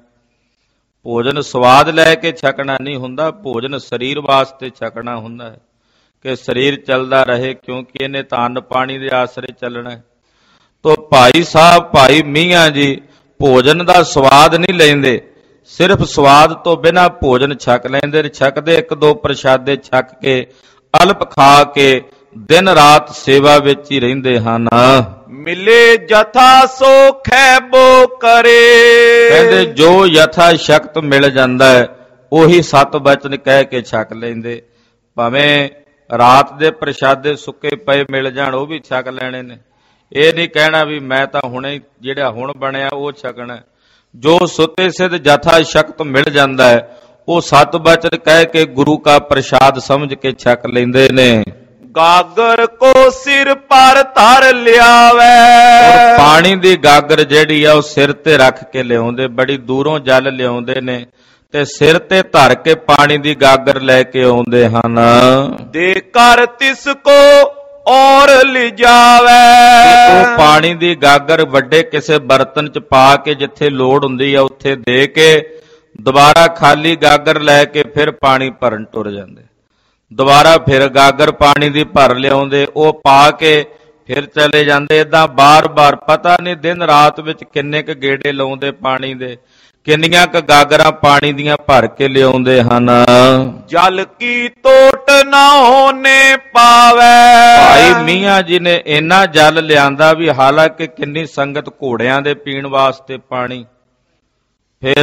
ਭੋਜਨ ਸਵਾਦ ਲੈ ਕੇ ਛਕਣਾ ਨਹੀਂ ਹੁੰਦਾ, ਭੋਜਨ ਸਰੀਰ ਵਾਸਤੇ ਛਕਣਾ ਹੁੰਦਾ ਹੈ, ਕਿ ਸਰੀਰ ਚੱਲਦਾ ਰਹੇ, ਕਿਉਂਕਿ ਇਹਨੇ ਤਾਂ ਅੰਨ ਪਾਣੀ ਦੇ ਆਸਰੇ ਚੱਲਣਾ ਹੈ। ਤੋ ਭਾਈ ਸਾਹਿਬ, ਭਾਈ ਮੀਆਂ ਜੀ ਭੋਜਨ ਦਾ ਸਵਾਦ ਨਹੀਂ ਲੈਂਦੇ, ਸਿਰਫ ਸਵਾਦ ਤੋਂ ਬਿਨਾਂ ਭੋਜਨ ਛਕ ਲੈਂਦੇ। ਛਕਦੇ ਇੱਕ ਦੋ ਪ੍ਰਸ਼ਾਦੇ ਛਕ ਕੇ, ਅਲਪ ਖਾ ਕੇ ਦਿਨ ਰਾਤ ਸੇਵਾ ਵਿੱਚ ਹੀ ਰਹਿੰਦੇ ਹਨ। ਮਿਲੇ ਜਥਾ ਸੋ ਖੈਬੋ ਕਰੇ, ਕਹਿੰਦੇ ਜੋ ਯਥਾ ਸ਼ਕਤ ਮਿਲ ਜਾਂਦਾ ਹੈ ਉਹੀ ਸਤ ਬਚਨ ਕਹਿ ਕੇ ਛਕ ਲੈਂਦੇ। ਭਾਵੇਂ ਰਾਤ ਦੇ ਪ੍ਰਸ਼ਾਦੇ ਸੁੱਕੇ ਪਏ ਮਿਲ ਜਾਣ, ਉਹ ਵੀ ਛਕ ਲੈਣੇ ਨੇ। ਇਹ ਨਹੀਂ ਕਹਿਣਾ ਵੀ ਮੈਂ ਤਾਂ ਹੁਣੇ ਜਿਹੜਾ ਹੁਣ ਬਣਿਆ ਉਹ ਛਕਣਾ। ਜੋ ਸੁੱਤੇ ਸਿੱਧ ਜਥਾ ਸ਼ਕਤ ਮਿਲ ਜਾਂਦਾ ਹੈ ਉਹ ਸਤ ਬਚਨ ਕਹਿ ਕੇ ਗੁਰੂ ਕਾ ਪ੍ਰਸ਼ਾਦ ਸਮਝ ਕੇ ਛਕ ਲੈਂਦੇ ਨੇ। ਗਾਗਰ ਕੋ ਸਿਰ ਪਰ ਧਰ ਲਿਆਵੇ, ਪਾਣੀ ਦੀ ਗਾਗਰ ਜਿਹੜੀ ਆ ਉਹ ਸਿਰ ਤੇ ਰੱਖ ਕੇ ਲਿਆਉਂਦੇ, ਬੜੀ ਦੂਰੋਂ ਜਲ ਲਿਆਉਂਦੇ ਨੇ ਤੇ ਸਿਰ ਤੇ ਧਰ ਕੇ ਪਾਣੀ ਦੀ ਗਾਗਰ ਲੈ ਕੇ ਆਉਂਦੇ ਹਨ। ਦੇ ਕਰ ਤਿਸ ਕੋ ਔਰ ਲਿਜਾਵੇ, ਉਹ ਪਾਣੀ ਦੀ ਗਾਗਰ ਵੱਡੇ ਕਿਸੇ ਬਰਤਨ 'ਚ ਪਾ ਕੇ ਜਿੱਥੇ ਲੋੜ ਹੁੰਦੀ ਆ ਉੱਥੇ ਦੇ ਕੇ ਦੁਬਾਰਾ ਖਾਲੀ ਗਾਗਰ ਲੈ ਕੇ ਫਿਰ ਪਾਣੀ ਭਰਨ ਟੁਰ ਜਾਂਦੇ। ਦੁਬਾਰਾ ਫਿਰ ਗਾਗਰ ਪਾਣੀ ਦੀ ਭਰ ਲਿਆਉਂਦੇ, ਉਹ ਪਾ ਕੇ ਫਿਰ ਚਲੇ ਜਾਂਦੇ। ਏਦਾਂ ਬਾਰ-ਬਾਰ ਪਤਾ ਨਹੀਂ ਦਿਨ ਰਾਤ ਵਿੱਚ ਕਿੰਨੇ ਕੁ ਗੇੜੇ ਲਾਉਂਦੇ ਪਾਣੀ ਦੇ, ਕਿੰਨੀਆਂ ਕੁ ਗਾਗਰਾਂ ਪਾਣੀ ਦੀਆਂ ਭਰ ਕੇ ਲਿਆਉਂਦੇ ਹਨ। ਜਲ ਕੀ ਤੋਟ ਨਾ ਹੋਣੇ ਪਾਵੇ। ਭਾਈ ਮੀਆਂ ਜੀ ਨੇ ਇੰਨਾ ਜਲ ਲਿਆਂਦਾ ਵੀ ਹਾਲਾਂਕਿ ਕਿੰਨੀ ਸੰਗਤ ਘੋੜਿਆਂ ਦੇ ਪੀਣ ਵਾਸਤੇ ਪਾਣੀ, ਫਿਰ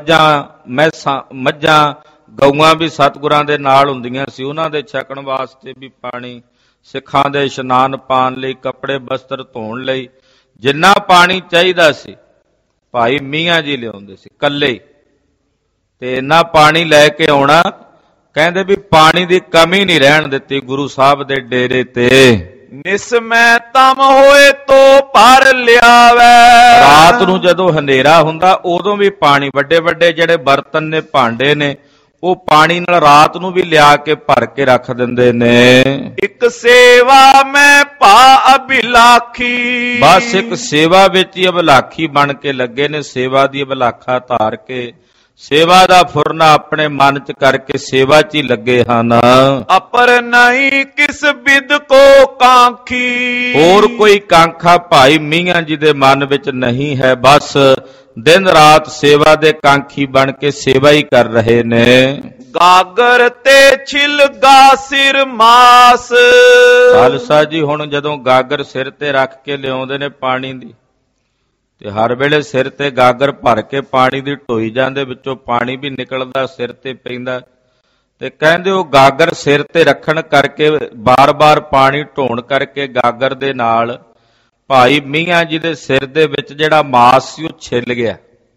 ਮੱਝਾਂ ਗਊਆਂ ਵੀ ਸਤਿਗੁਰਾਂ ਦੇ ਨਾਲ ਹੁੰਦੀਆਂ ਸੀ, ਉਹਨਾਂ ਦੇ ਛਕਣ ਵਾਸਤੇ ਵੀ ਪਾਣੀ, ਸਿੱਖਾਂ ਦੇ ਇਸ਼ਨਾਨ ਪਾਣ ਲਈ, ਕੱਪੜੇ ਬਸਤਰ ਧੋਣ ਲਈ, ਜਿੰਨਾ ਪਾਣੀ ਚਾਹੀਦਾ ਸੀ ਭਾਈ ਮੀਆਂ ਜੀ ਲਿਆਉਂਦੇ ਸੀ ਕੱਲੇ। ਤੇ ਇੰਨਾ ਪਾਣੀ ਲੈ ਕੇ ਆਉਣਾ, ਕਹਿੰਦੇ ਵੀ ਪਾਣੀ ਦੀ ਕਮੀ ਨਹੀਂ ਰਹਿਣ ਦਿੱਤੀ ਗੁਰੂ ਸਾਹਿਬ ਦੇ ਡੇਰੇ ਤੇ। ਨਿਸਮੈ ਤਮ ਹੋਏ ਤੋ ਭਰ ਲਿਆਵੇ। ਰਾਤ ਨੂੰ ਜਦੋਂ ਹਨੇਰਾ ਹੁੰਦਾ ਉਦੋਂ ਵੀ ਪਾਣੀ, ਵੱਡੇ ਵੱਡੇ ਜਿਹੜੇ ਬਰਤਨ ਨੇ, ਭਾਂਡੇ ਨੇ, ਉਹ ਪਾਣੀ ਨਾਲ ਰਾਤ ਨੂੰ ਵੀ ਲਿਆ ਕੇ ਭਰ ਕੇ ਰੱਖ ਦਿੰਦੇ ਨੇ। ਇੱਕ ਸੇਵਾ ਮੈਂ ਭਾ ਅਭਿਲਾਖੀ। ਬਸ ਇੱਕ ਸੇਵਾ ਵਿੱਚ ਹੀ ਅਭਿਲਾਖੀ ਬਣ ਕੇ ਲੱਗੇ ਨੇ, ਸੇਵਾ ਦੀ ਅਭਿਲਾਖਾ ਧਾਰ ਕੇ, ਸੇਵਾ ਦਾ ਫੁਰਨਾ ਆਪਣੇ ਮਨ ਚ ਕਰਕੇ ਸੇਵਾ ਚ ਹੀ ਲੱਗੇ ਹਨ। ਅਪਰ ਨਹੀਂ ਕਿਸ ਬਿਦ ਕੋ ਕਾਂਖੀ। ਹੋਰ ਕੋਈ ਕਾਂਖਾ ਭਾਈ ਮੀਆਂ ਜੀ ਦੇ ਮਨ ਵਿੱਚ ਨਹੀਂ ਹੈ, ਬਸ ਦਿਨ ਰਾਤ ਸੇਵਾ ਦੇ ਕਾਂਖੀ ਬਣ ਕੇ ਸੇਵਾ ਹੀ ਕਰ ਰਹੇ ਨੇ। ਗਾਗਰ ਤੇ ਛਿਲਗਾ ਸਿਰ ਮਾਸ। ਖਾਲਸਾ ਜੀ ਹੁਣ ਜਦੋਂ ਗਾਗਰ ਸਿਰ ਤੇ ਰੱਖ ਕੇ ਲਿਆਉਂਦੇ ਨੇ ਪਾਣੀ ਦੀ, ਤੇ ਹਰ ਵੇਲੇ ਸਿਰ ਤੇ ਗਾਗਰ ਭਰ ਕੇ ਪਾਣੀ ਦੀ ਢੋਈ ਜਾਂਦੇ, ਵਿੱਚੋਂ ਪਾਣੀ ਵੀ ਨਿਕਲਦਾ, ਸਿਰ ਤੇ ਪੈਂਦਾ। ਤੇ ਕਹਿੰਦੇ ਉਹ ਗਾਗਰ ਸਿਰ ਤੇ ਰੱਖਣ ਕਰਕੇ, ਬਾਰ-ਬਾਰ ਪਾਣੀ ਢੋਣ ਕਰਕੇ ਗਾਗਰ ਦੇ ਨਾਲ ਭਾਈ ਮੀਆਂ ਜੀ ਦੇ ਸਿਰ ਦੇ ਵਿੱਚ ਜਿਹੜਾ ਮਾਸ ਸੀ ਉਹ ਛਿੱਲ ਗਿਆ।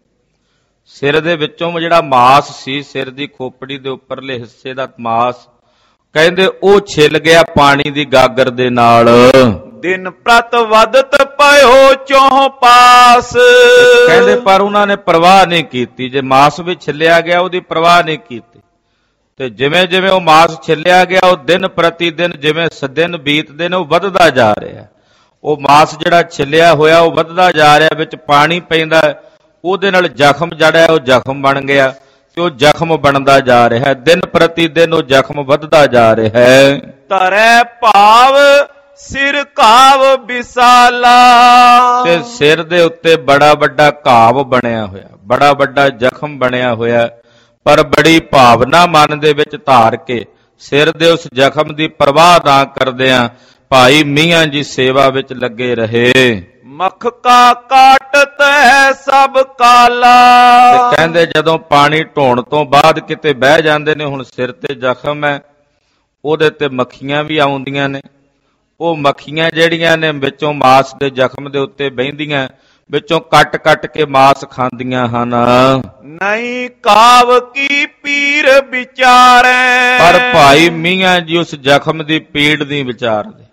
ਸਿਰ ਦੇ ਵਿੱਚੋਂ ਜਿਹੜਾ ਮਾਸ ਸੀ, ਸਿਰ ਦੀ ਖੋਪੜੀ ਦੇ ਉੱਪਰਲੇ ਹਿੱਸੇ ਦਾ ਮਾਸ, ਕਹਿੰਦੇ ਉਹ ਛਿੱਲ ਗਿਆ ਪਾਣੀ ਦੀ ਗਾਗਰ ਦੇ ਨਾਲ। ਦਿਨ ਪ੍ਰਤ ਵਧਤ ਪਇਓ ਚੋਹ ਪਾਸ। ਕਹਿੰਦੇ ਪਰ ਉਹਨਾਂ ਨੇ ਪਰਵਾਹ ਨਹੀਂ ਕੀਤੀ, ਜੇ ਮਾਸ ਵੀ ਛਿੱਲਿਆ ਗਿਆ ਉਹਦੀ ਪਰਵਾਹ ਨਹੀਂ ਕੀਤੀ। ਤੇ ਜਿਵੇਂ ਜਿਵੇਂ ਉਹ ਮਾਸ ਛਿੱਲਿਆ ਗਿਆ, ਉਹ ਦਿਨ ਪ੍ਰਤੀ ਦਿਨ ਜਿਵੇਂ ਦਿਨ ਬੀਤਦੇ ਨੇ ਉਹ ਵੱਧਦਾ ਜਾ ਰਿਹਾ। ਉਹ ਮਾਸ ਜਿਹੜਾ ਛਿੱਲਿਆ ਹੋਇਆ ਉਹ ਵੱਧਦਾ ਜਾ ਰਿਹਾ, ਵਿੱਚ ਪਾਣੀ ਪੈਂਦਾ, ਉਹਦੇ ਨਾਲ ਜ਼ਖਮ ਜਿਹੜਾ ਉਹ ਜ਼ਖਮ ਬਣ ਗਿਆ, ਤੇ ਉਹ ਜ਼ਖਮ ਬਣਦਾ ਜਾ ਰਿਹਾ, ਦਿਨ ਪ੍ਰਤੀ ਦਿਨ ਉਹ ਜ਼ਖਮ ਵੱਧਦਾ ਜਾ ਰਿਹਾ ਹੈ। ਧਰੈ ਭਾਵ ਸਿਰ ਘਾਵ ਵਿਸਾਲਾ। ਤੇ ਸਿਰ ਦੇ ਉੱਤੇ ਬੜਾ ਵੱਡਾ ਘਾਵ ਬਣਿਆ ਹੋਇਆ, ਬੜਾ ਵੱਡਾ ਜ਼ਖਮ ਬਣਿਆ ਹੋਇਆ, ਪਰ ਬੜੀ ਭਾਵਨਾ ਮਨ ਦੇ ਵਿੱਚ ਧਾਰ ਕੇ ਸਿਰ ਦੇ ਉਸ ਜ਼ਖਮ ਦੀ ਪਰਵਾਹ ਨਾ ਕਰਦਿਆਂ ਭਾਈ ਮੀਆਂ ਜੀ ਸੇਵਾ ਵਿੱਚ ਲੱਗੇ ਰਹੇ। ਮੱਖ ਕਾ ਕਾਟਤ ਹੈ ਸਭ ਕਾਲਾ। ਤੇ ਕਹਿੰਦੇ ਜਦੋਂ ਪਾਣੀ ਢੋਣ ਤੋਂ ਬਾਅਦ ਕਿਤੇ ਬਹਿ ਜਾਂਦੇ ਨੇ, ਹੁਣ ਸਿਰ ਤੇ ਜ਼ਖਮ ਹੈ, ਉਹਦੇ ਤੇ ਮੱਖੀਆਂ ਵੀ ਆਉਂਦੀਆਂ ਨੇ। ਉਹ ਮੱਖੀਆਂ ਜਿਹੜੀਆਂ ਨੇ ਵਿੱਚੋਂ ਮਾਸ ਦੇ ਜ਼ਖਮ ਦੇ ਉੱਤੇ ਬਹਿੰਦੀਆਂ, ਵਿੱਚੋਂ ਕੱਟ ਕੇ ਮਾਸ ਖਾਂਦੀਆਂ ਹਨ। ਨਹੀਂ ਕਾਵ ਕੀ ਪੀਰ ਵਿਚਾਰੈ। ਪਰ ਭਾਈ ਮੀਆਂ ਜੀ ਉਸ ਜ਼ਖਮ ਦੀ ਪੀੜ ਨਹੀਂ ਵਿਚਾਰਦੇ।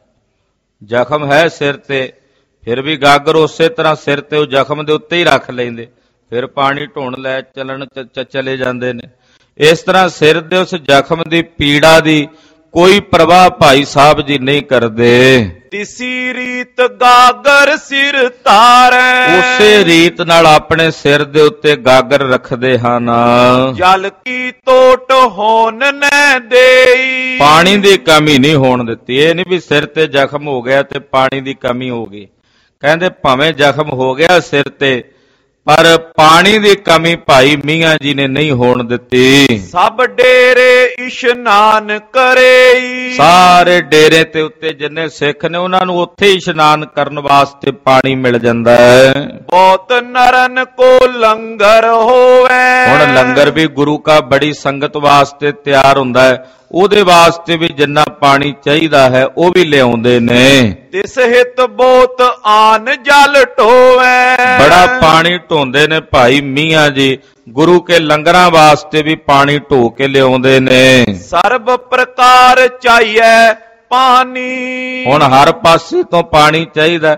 ਜ਼ਖਮ ਹੈ ਸਿਰ ਤੇ, ਫਿਰ ਵੀ ਗਾਗਰ ਉਸੇ ਤਰ੍ਹਾਂ ਸਿਰ ਤੇ ਉਹ ਜ਼ਖਮ ਦੇ ਉੱਤੇ ਹੀ ਰੱਖ ਲੈਂਦੇ, ਫਿਰ ਪਾਣੀ ਢੋਣ ਲੈ ਚਲੇ ਜਾਂਦੇ ਨੇ। ਇਸ ਤਰ੍ਹਾਂ ਸਿਰ ਦੇ ਉਸ ਜ਼ਖਮ ਦੀ ਪੀੜਾ ਦੀ ਕੋਈ ਪਰਵਾਹ ਭਾਈ ਸਾਹਿਬ ਜੀ ਨਹੀਂ ਕਰਦੇ। ਤਿਸੀ ਰੀਤ ਗਾਗਰ ਸਿਰ ਧਾਰੈ। ਉਸੇ ਰੀਤ ਨਾਲ ਆਪਣੇ ਸਿਰ ਦੇ ਉੱਤੇ ਗਾਗਰ ਰੱਖਦੇ ਹਨ। ਜਲ ਕੀ ਤੋਟ ਹੋਣ ਨੈ ਦੇਈ। ਪਾਣੀ ਦੀ ਕਮੀ ਨਹੀਂ ਹੋਣ ਦਿੱਤੀ। ਇਹ ਨਹੀਂ ਵੀ ਸਿਰ ਤੇ ਜ਼ਖਮ ਹੋ ਗਿਆ ਤੇ ਪਾਣੀ ਦੀ ਕਮੀ ਹੋ ਗਈ। ਕਹਿੰਦੇ ਭਾਵੇਂ ਜ਼ਖਮ ਹੋ ਗਿਆ ਸਿਰ ਤੇ, ਪਰ ਪਾਣੀ ਦੀ ਕਮੀ ਭਾਈ ਮੀਆਂ ਜੀ ਨੇ ਨਹੀਂ ਹੋਣ ਦਿੱਤੀ। ਸਭ ਡੇਰੇ ਇਸ਼ਨਾਨ ਕਰੇ। ਸਾਰੇ ਡੇਰੇ ਤੇ ਉੱਤੇ ਜਿੰਨੇ ਸਿੱਖ ਨੇ ਉਹਨਾਂ ਨੂੰ ਉੱਥੇ ਹੀ ਇਸ਼ਨਾਨ ਕਰਨ ਵਾਸਤੇ ਪਾਣੀ ਮਿਲ ਜਾਂਦਾ ਹੈ। ਬਹੁਤ ਨਰਨ ਕੋ ਲੰਗਰ ਹੋਵੇ। ਹੁਣ ਲੰਗਰ ਵੀ ਗੁਰੂ ਕਾ ਬੜੀ ਸੰਗਤ ਵਾਸਤੇ ਤਿਆਰ ਹੁੰਦਾ ਹੈ, ਉਹਦੇ ਵਾਸਤੇ ਵੀ ਜਿੰਨਾ ਪਾਣੀ ਚਾਹੀਦਾ ਹੈ ਉਹ ਵੀ ਲਿਆਉਂਦੇ ਨੇ। ਤਿਸ ਹਿਤ ਬਹੁਤ ਆਨ ਜਲ ਢੋਵੇ। ਬੜਾ ਪਾਣੀ ਢੋਂਦੇ ਨੇ ਭਾਈ ਮੀਆਂ ਜੀ, ਗੁਰੂ ਕੇ ਲੰਗਰਾਂ ਵਾਸਤੇ ਵੀ ਪਾਣੀ ਢੋ ਕੇ ਲਿਆਉਂਦੇ ਨੇ। ਸਰਬ ਪ੍ਰਕਾਰ ਚਾਹੀਏ ਪਾਣੀ। ਹੁਣ ਹਰ ਪਾਸੇ ਤੋਂ ਪਾਣੀ ਚਾਹੀਦਾ,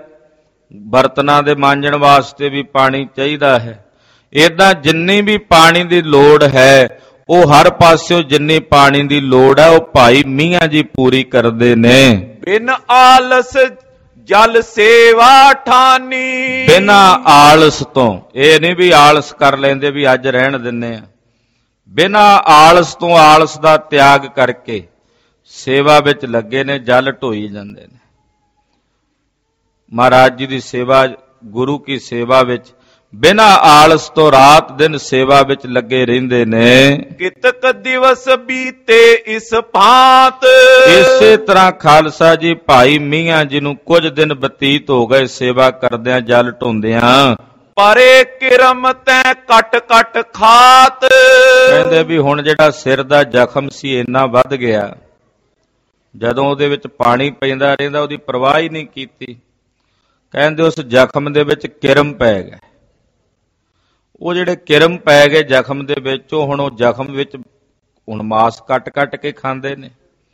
ਬਰਤਨਾਂ ਦੇ ਮਾਂਜਣ ਵਾਸਤੇ ਵੀ ਪਾਣੀ ਚਾਹੀਦਾ ਹੈ। ਏਦਾਂ ਜਿੰਨੀ ਵੀ ਪਾਣੀ ਦੀ ਲੋੜ ਹੈ, ਉਹ ਹਰ ਪਾਸਿਓਂ ਜਿੰਨੀ ਪਾਣੀ ਦੀ ਲੋੜ ਹੈ ਉਹ ਭਾਈ ਮੀਆਂ ਜੀ ਪੂਰੀ ਕਰਦੇ ਨੇ। ਬਿਨ ਆਲਸ ਜਲ ਸੇਵਾ ਠਾਨੀ। ਬਿਨਾ ਆਲਸ ਤੋਂ, ਇਹ ਨਹੀਂ ਵੀ ਆਲਸ ਕਰ ਲੈਂਦੇ ਵੀ ਅੱਜ ਰਹਿਣ ਦਿੰਨੇ ਆ, ਬਿਨਾ ਆਲਸ ਤੋਂ, ਆਲਸ ਦਾ ਤਿਆਗ ਕਰਕੇ ਸੇਵਾ ਵਿੱਚ ਲੱਗੇ ਨੇ, ਜਲ ਢੋਈ ਜਾਂਦੇ ਨੇ। ਮਹਾਰਾਜ ਜੀ ਦੀ ਸੇਵਾ, ਗੁਰੂ ਕੀ ਸੇਵਾ ਵਿੱਚ ਬਿਨਾਂ ਆਲਸ ਤੋਂ ਰਾਤ ਦਿਨ ਸੇਵਾ ਵਿੱਚ ਲੱਗੇ ਰਹਿੰਦੇ ਨੇ। ਕਿਤਕ ਦਿਵਸ ਬੀਤੇ ਇਸ ਭਾਂਤ। ਇਸੇ ਤਰ੍ਹਾਂ ਖਾਲਸਾ ਜੀ ਭਾਈ ਮੀਆਂ ਜੀ ਨੂੰ ਕੁਝ ਦਿਨ ਬਤੀਤ ਹੋ ਗਏ ਸੇਵਾ ਕਰਦਿਆਂ, ਜਲ ਢੋਂਦਿਆਂ। ਪਰੇ ਕਿਰਮ ਤੈ ਕਟ ਕਟ ਖਾਤ। ਕਹਿੰਦੇ ਵੀ ਹੁਣ ਜਿਹੜਾ ਸਿਰ ਦਾ ਜ਼ਖਮ ਸੀ ਇੰਨਾ ਵੱਧ ਗਿਆ, ਜਦੋਂ ਉਹਦੇ ਵਿੱਚ ਪਾਣੀ ਪੈਂਦਾ ਰਹਿੰਦਾ ਉਹਦੀ ਪਰਵਾਹ ਹੀ ਨਹੀਂ ਕੀਤੀ। ਕਹਿੰਦੇ ਉਸ ਜ਼ਖਮ ਦੇ ਵਿੱਚ ਕਿਰਮ ਪੈ ਗਏ। ਉਹ ਜਿਹੜੇ ਕਿਰਮ ਪੈ ਗਏ ਜ਼ਖਮ ਦੇ ਵਿੱਚ, ਉਹ ਜ਼ਖਮ ਵਿੱਚ ਹੁਣ ਮਾਸ ਕੱਟ ਕੱਟ ਕੇ ਖਾਂਦੇ ਨੇ।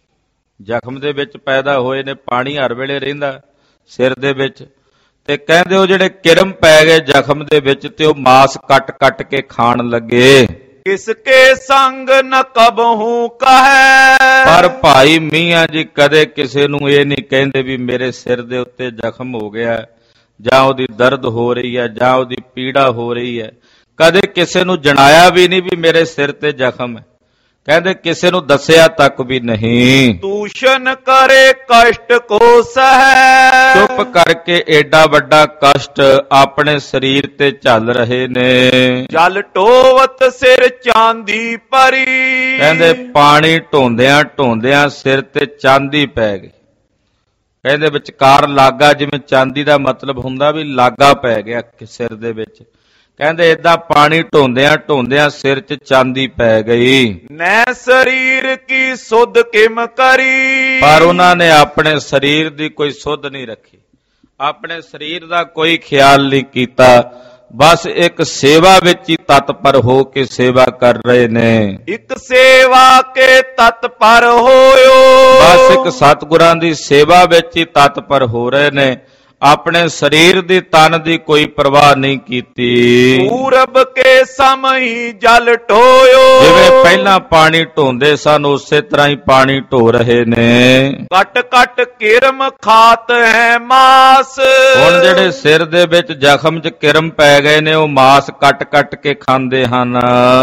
ਜ਼ਖਮ ਦੇ ਵਿੱਚ ਪੈਦਾ ਹੋਏ ਨੇ, ਪਾਣੀ ਹਰ ਵੇਲੇ ਰਹਿੰਦਾ ਸਿਰ ਦੇ ਵਿੱਚ, ਤੇ ਕਹਿੰਦੇ ਉਹ ਜਿਹੜੇ ਕਿਰਮ ਪੈ ਗਏ ਜ਼ਖਮ ਦੇ ਵਿੱਚ ਤੇ ਉਹ ਮਾਸ ਕੱਟ ਕੱਟ ਕੇ ਖਾਣ ਲੱਗੇ। ਕਿਸਕੇ ਸੰਗ ਨ ਕਬਹੂ ਕਹੈ। ਪਰ ਭਾਈ ਮੀਆਂ ਜੀ ਕਦੇ ਕਿਸੇ ਨੂੰ ਇਹ ਨਹੀਂ ਕਹਿੰਦੇ ਵੀ ਮੇਰੇ ਸਿਰ ਦੇ ਉੱਤੇ ਜ਼ਖਮ ਹੋ ਗਿਆ, ਜਾਂ ਉਹਦੀ ਦਰਦ ਹੋ ਰਹੀ ਹੈ, ਜਾਂ ਉਹਦੀ ਪੀੜਾ ਹੋ ਰਹੀ ਹੈ। ਕਦੇ ਕਿਸੇ ਨੂੰ ਜਣਾਇਆ ਵੀ ਨਹੀਂ ਵੀ ਮੇਰੇ ਸਿਰ ਤੇ ਜ਼ਖਮ ਹੈ। ਕਹਿੰਦੇ ਕਿਸੇ ਨੂੰ ਦੱਸਿਆ ਤੱਕ ਵੀ ਨਹੀਂ। ਦੂਸ਼ਣ ਕਰੇ ਕਸ਼ਟ ਕੋ ਸਹੈ। ਚੁੱਪ ਕਰਕੇ ਏਡਾ ਵੱਡਾ ਕਸ਼ਟ ਆਪਣੇ ਸਰੀਰ ਤੇ ਝੱਲ ਰਹੇ ਨੇ। ਜਲ ਢੋਵਤ ਸਿਰ ਚਾਂਦੀ ਭਰੀ। ਕਹਿੰਦੇ ਪਾਣੀ ਢੋਂਦਿਆਂ ਢੋਂਦਿਆਂ ਸਿਰ ਤੇ ਚਾਂਦੀ ਪੈ ਗਈ। ਕਹਿੰਦੇ ਵਿਚਕਾਰ ਲਾਗਾ, ਜਿਵੇਂ ਚਾਂਦੀ ਦਾ ਮਤਲਬ ਹੁੰਦਾ ਵੀ ਲਾਗਾ ਪੈ ਗਿਆ ਸਿਰ ਦੇ ਵਿੱਚ। ਕਹਿੰਦੇ ਏਦਾਂ ਪਾਣੀ ਢੋਂਦਿਆਂ ਢੋਂਦਿਆਂ ਸਿਰ 'ਚ ਚਾਂਦੀ ਪੈ ਗਈ। ਨੈ ਸਰੀਰ ਕੀ ਸੁਧ ਕਿਮ ਕਰੀ। ਪਰ ਉਹਨਾਂ ਨੇ ਆਪਣੇ ਸਰੀਰ ਦੀ ਕੋਈ ਸੁਧ ਨਹੀਂ ਰੱਖੀ, ਆਪਣੇ ਸਰੀਰ ਦਾ ਕੋਈ ਖਿਆਲ ਨਹੀਂ ਕੀਤਾ। ਬਸ ਇੱਕ ਸੇਵਾ ਵਿੱਚ ਹੀ ਤਤਪਰ ਹੋ ਕੇ ਸੇਵਾ ਕਰ ਰਹੇ ਨੇ। ਇੱਕ ਸੇਵਾ ਕੇ ਤਤਪਰ ਹੋਇਓ। ਬਸ ਇੱਕ ਸਤਿਗੁਰਾਂ ਦੀ ਸੇਵਾ ਵਿੱਚ ਹੀ ਤਤਪਰ ਹੋ ਰਹੇ ਨੇ। ਆਪਣੇ ਸਰੀਰ ਦੀ ਤਨ ਦੀ ਕੋਈ ਪਰਵਾਹ ਨਹੀਂ ਕੀਤੀ। ਪੂਰਬ ਕੇ ਸਮਹੀ ਜਲ ਢੋਇਓ। ਜਿਵੇਂ ਪਹਿਲਾਂ ਪਾਣੀ ਢੋਂਦੇ ਸਨ ਉਸੇ ਤਰ੍ਹਾਂ ਹੀ ਪਾਣੀ ਢੋ ਰਹੇ ਨੇ। ਕਟ ਕਟ ਕਿਰਮ ਖਾਤ ਹੈ ਮਾਸ। ਹੁਣ ਜਿਹੜੇ ਸਿਰ ਦੇ ਵਿੱਚ ਜ਼ਖਮ 'ਚ ਕਿਰਮ ਪੈ ਗਏ ਨੇ ਉਹ ਮਾਸ ਕੱਟ ਕੱਟ ਕੇ ਖਾਂਦੇ ਹਨ।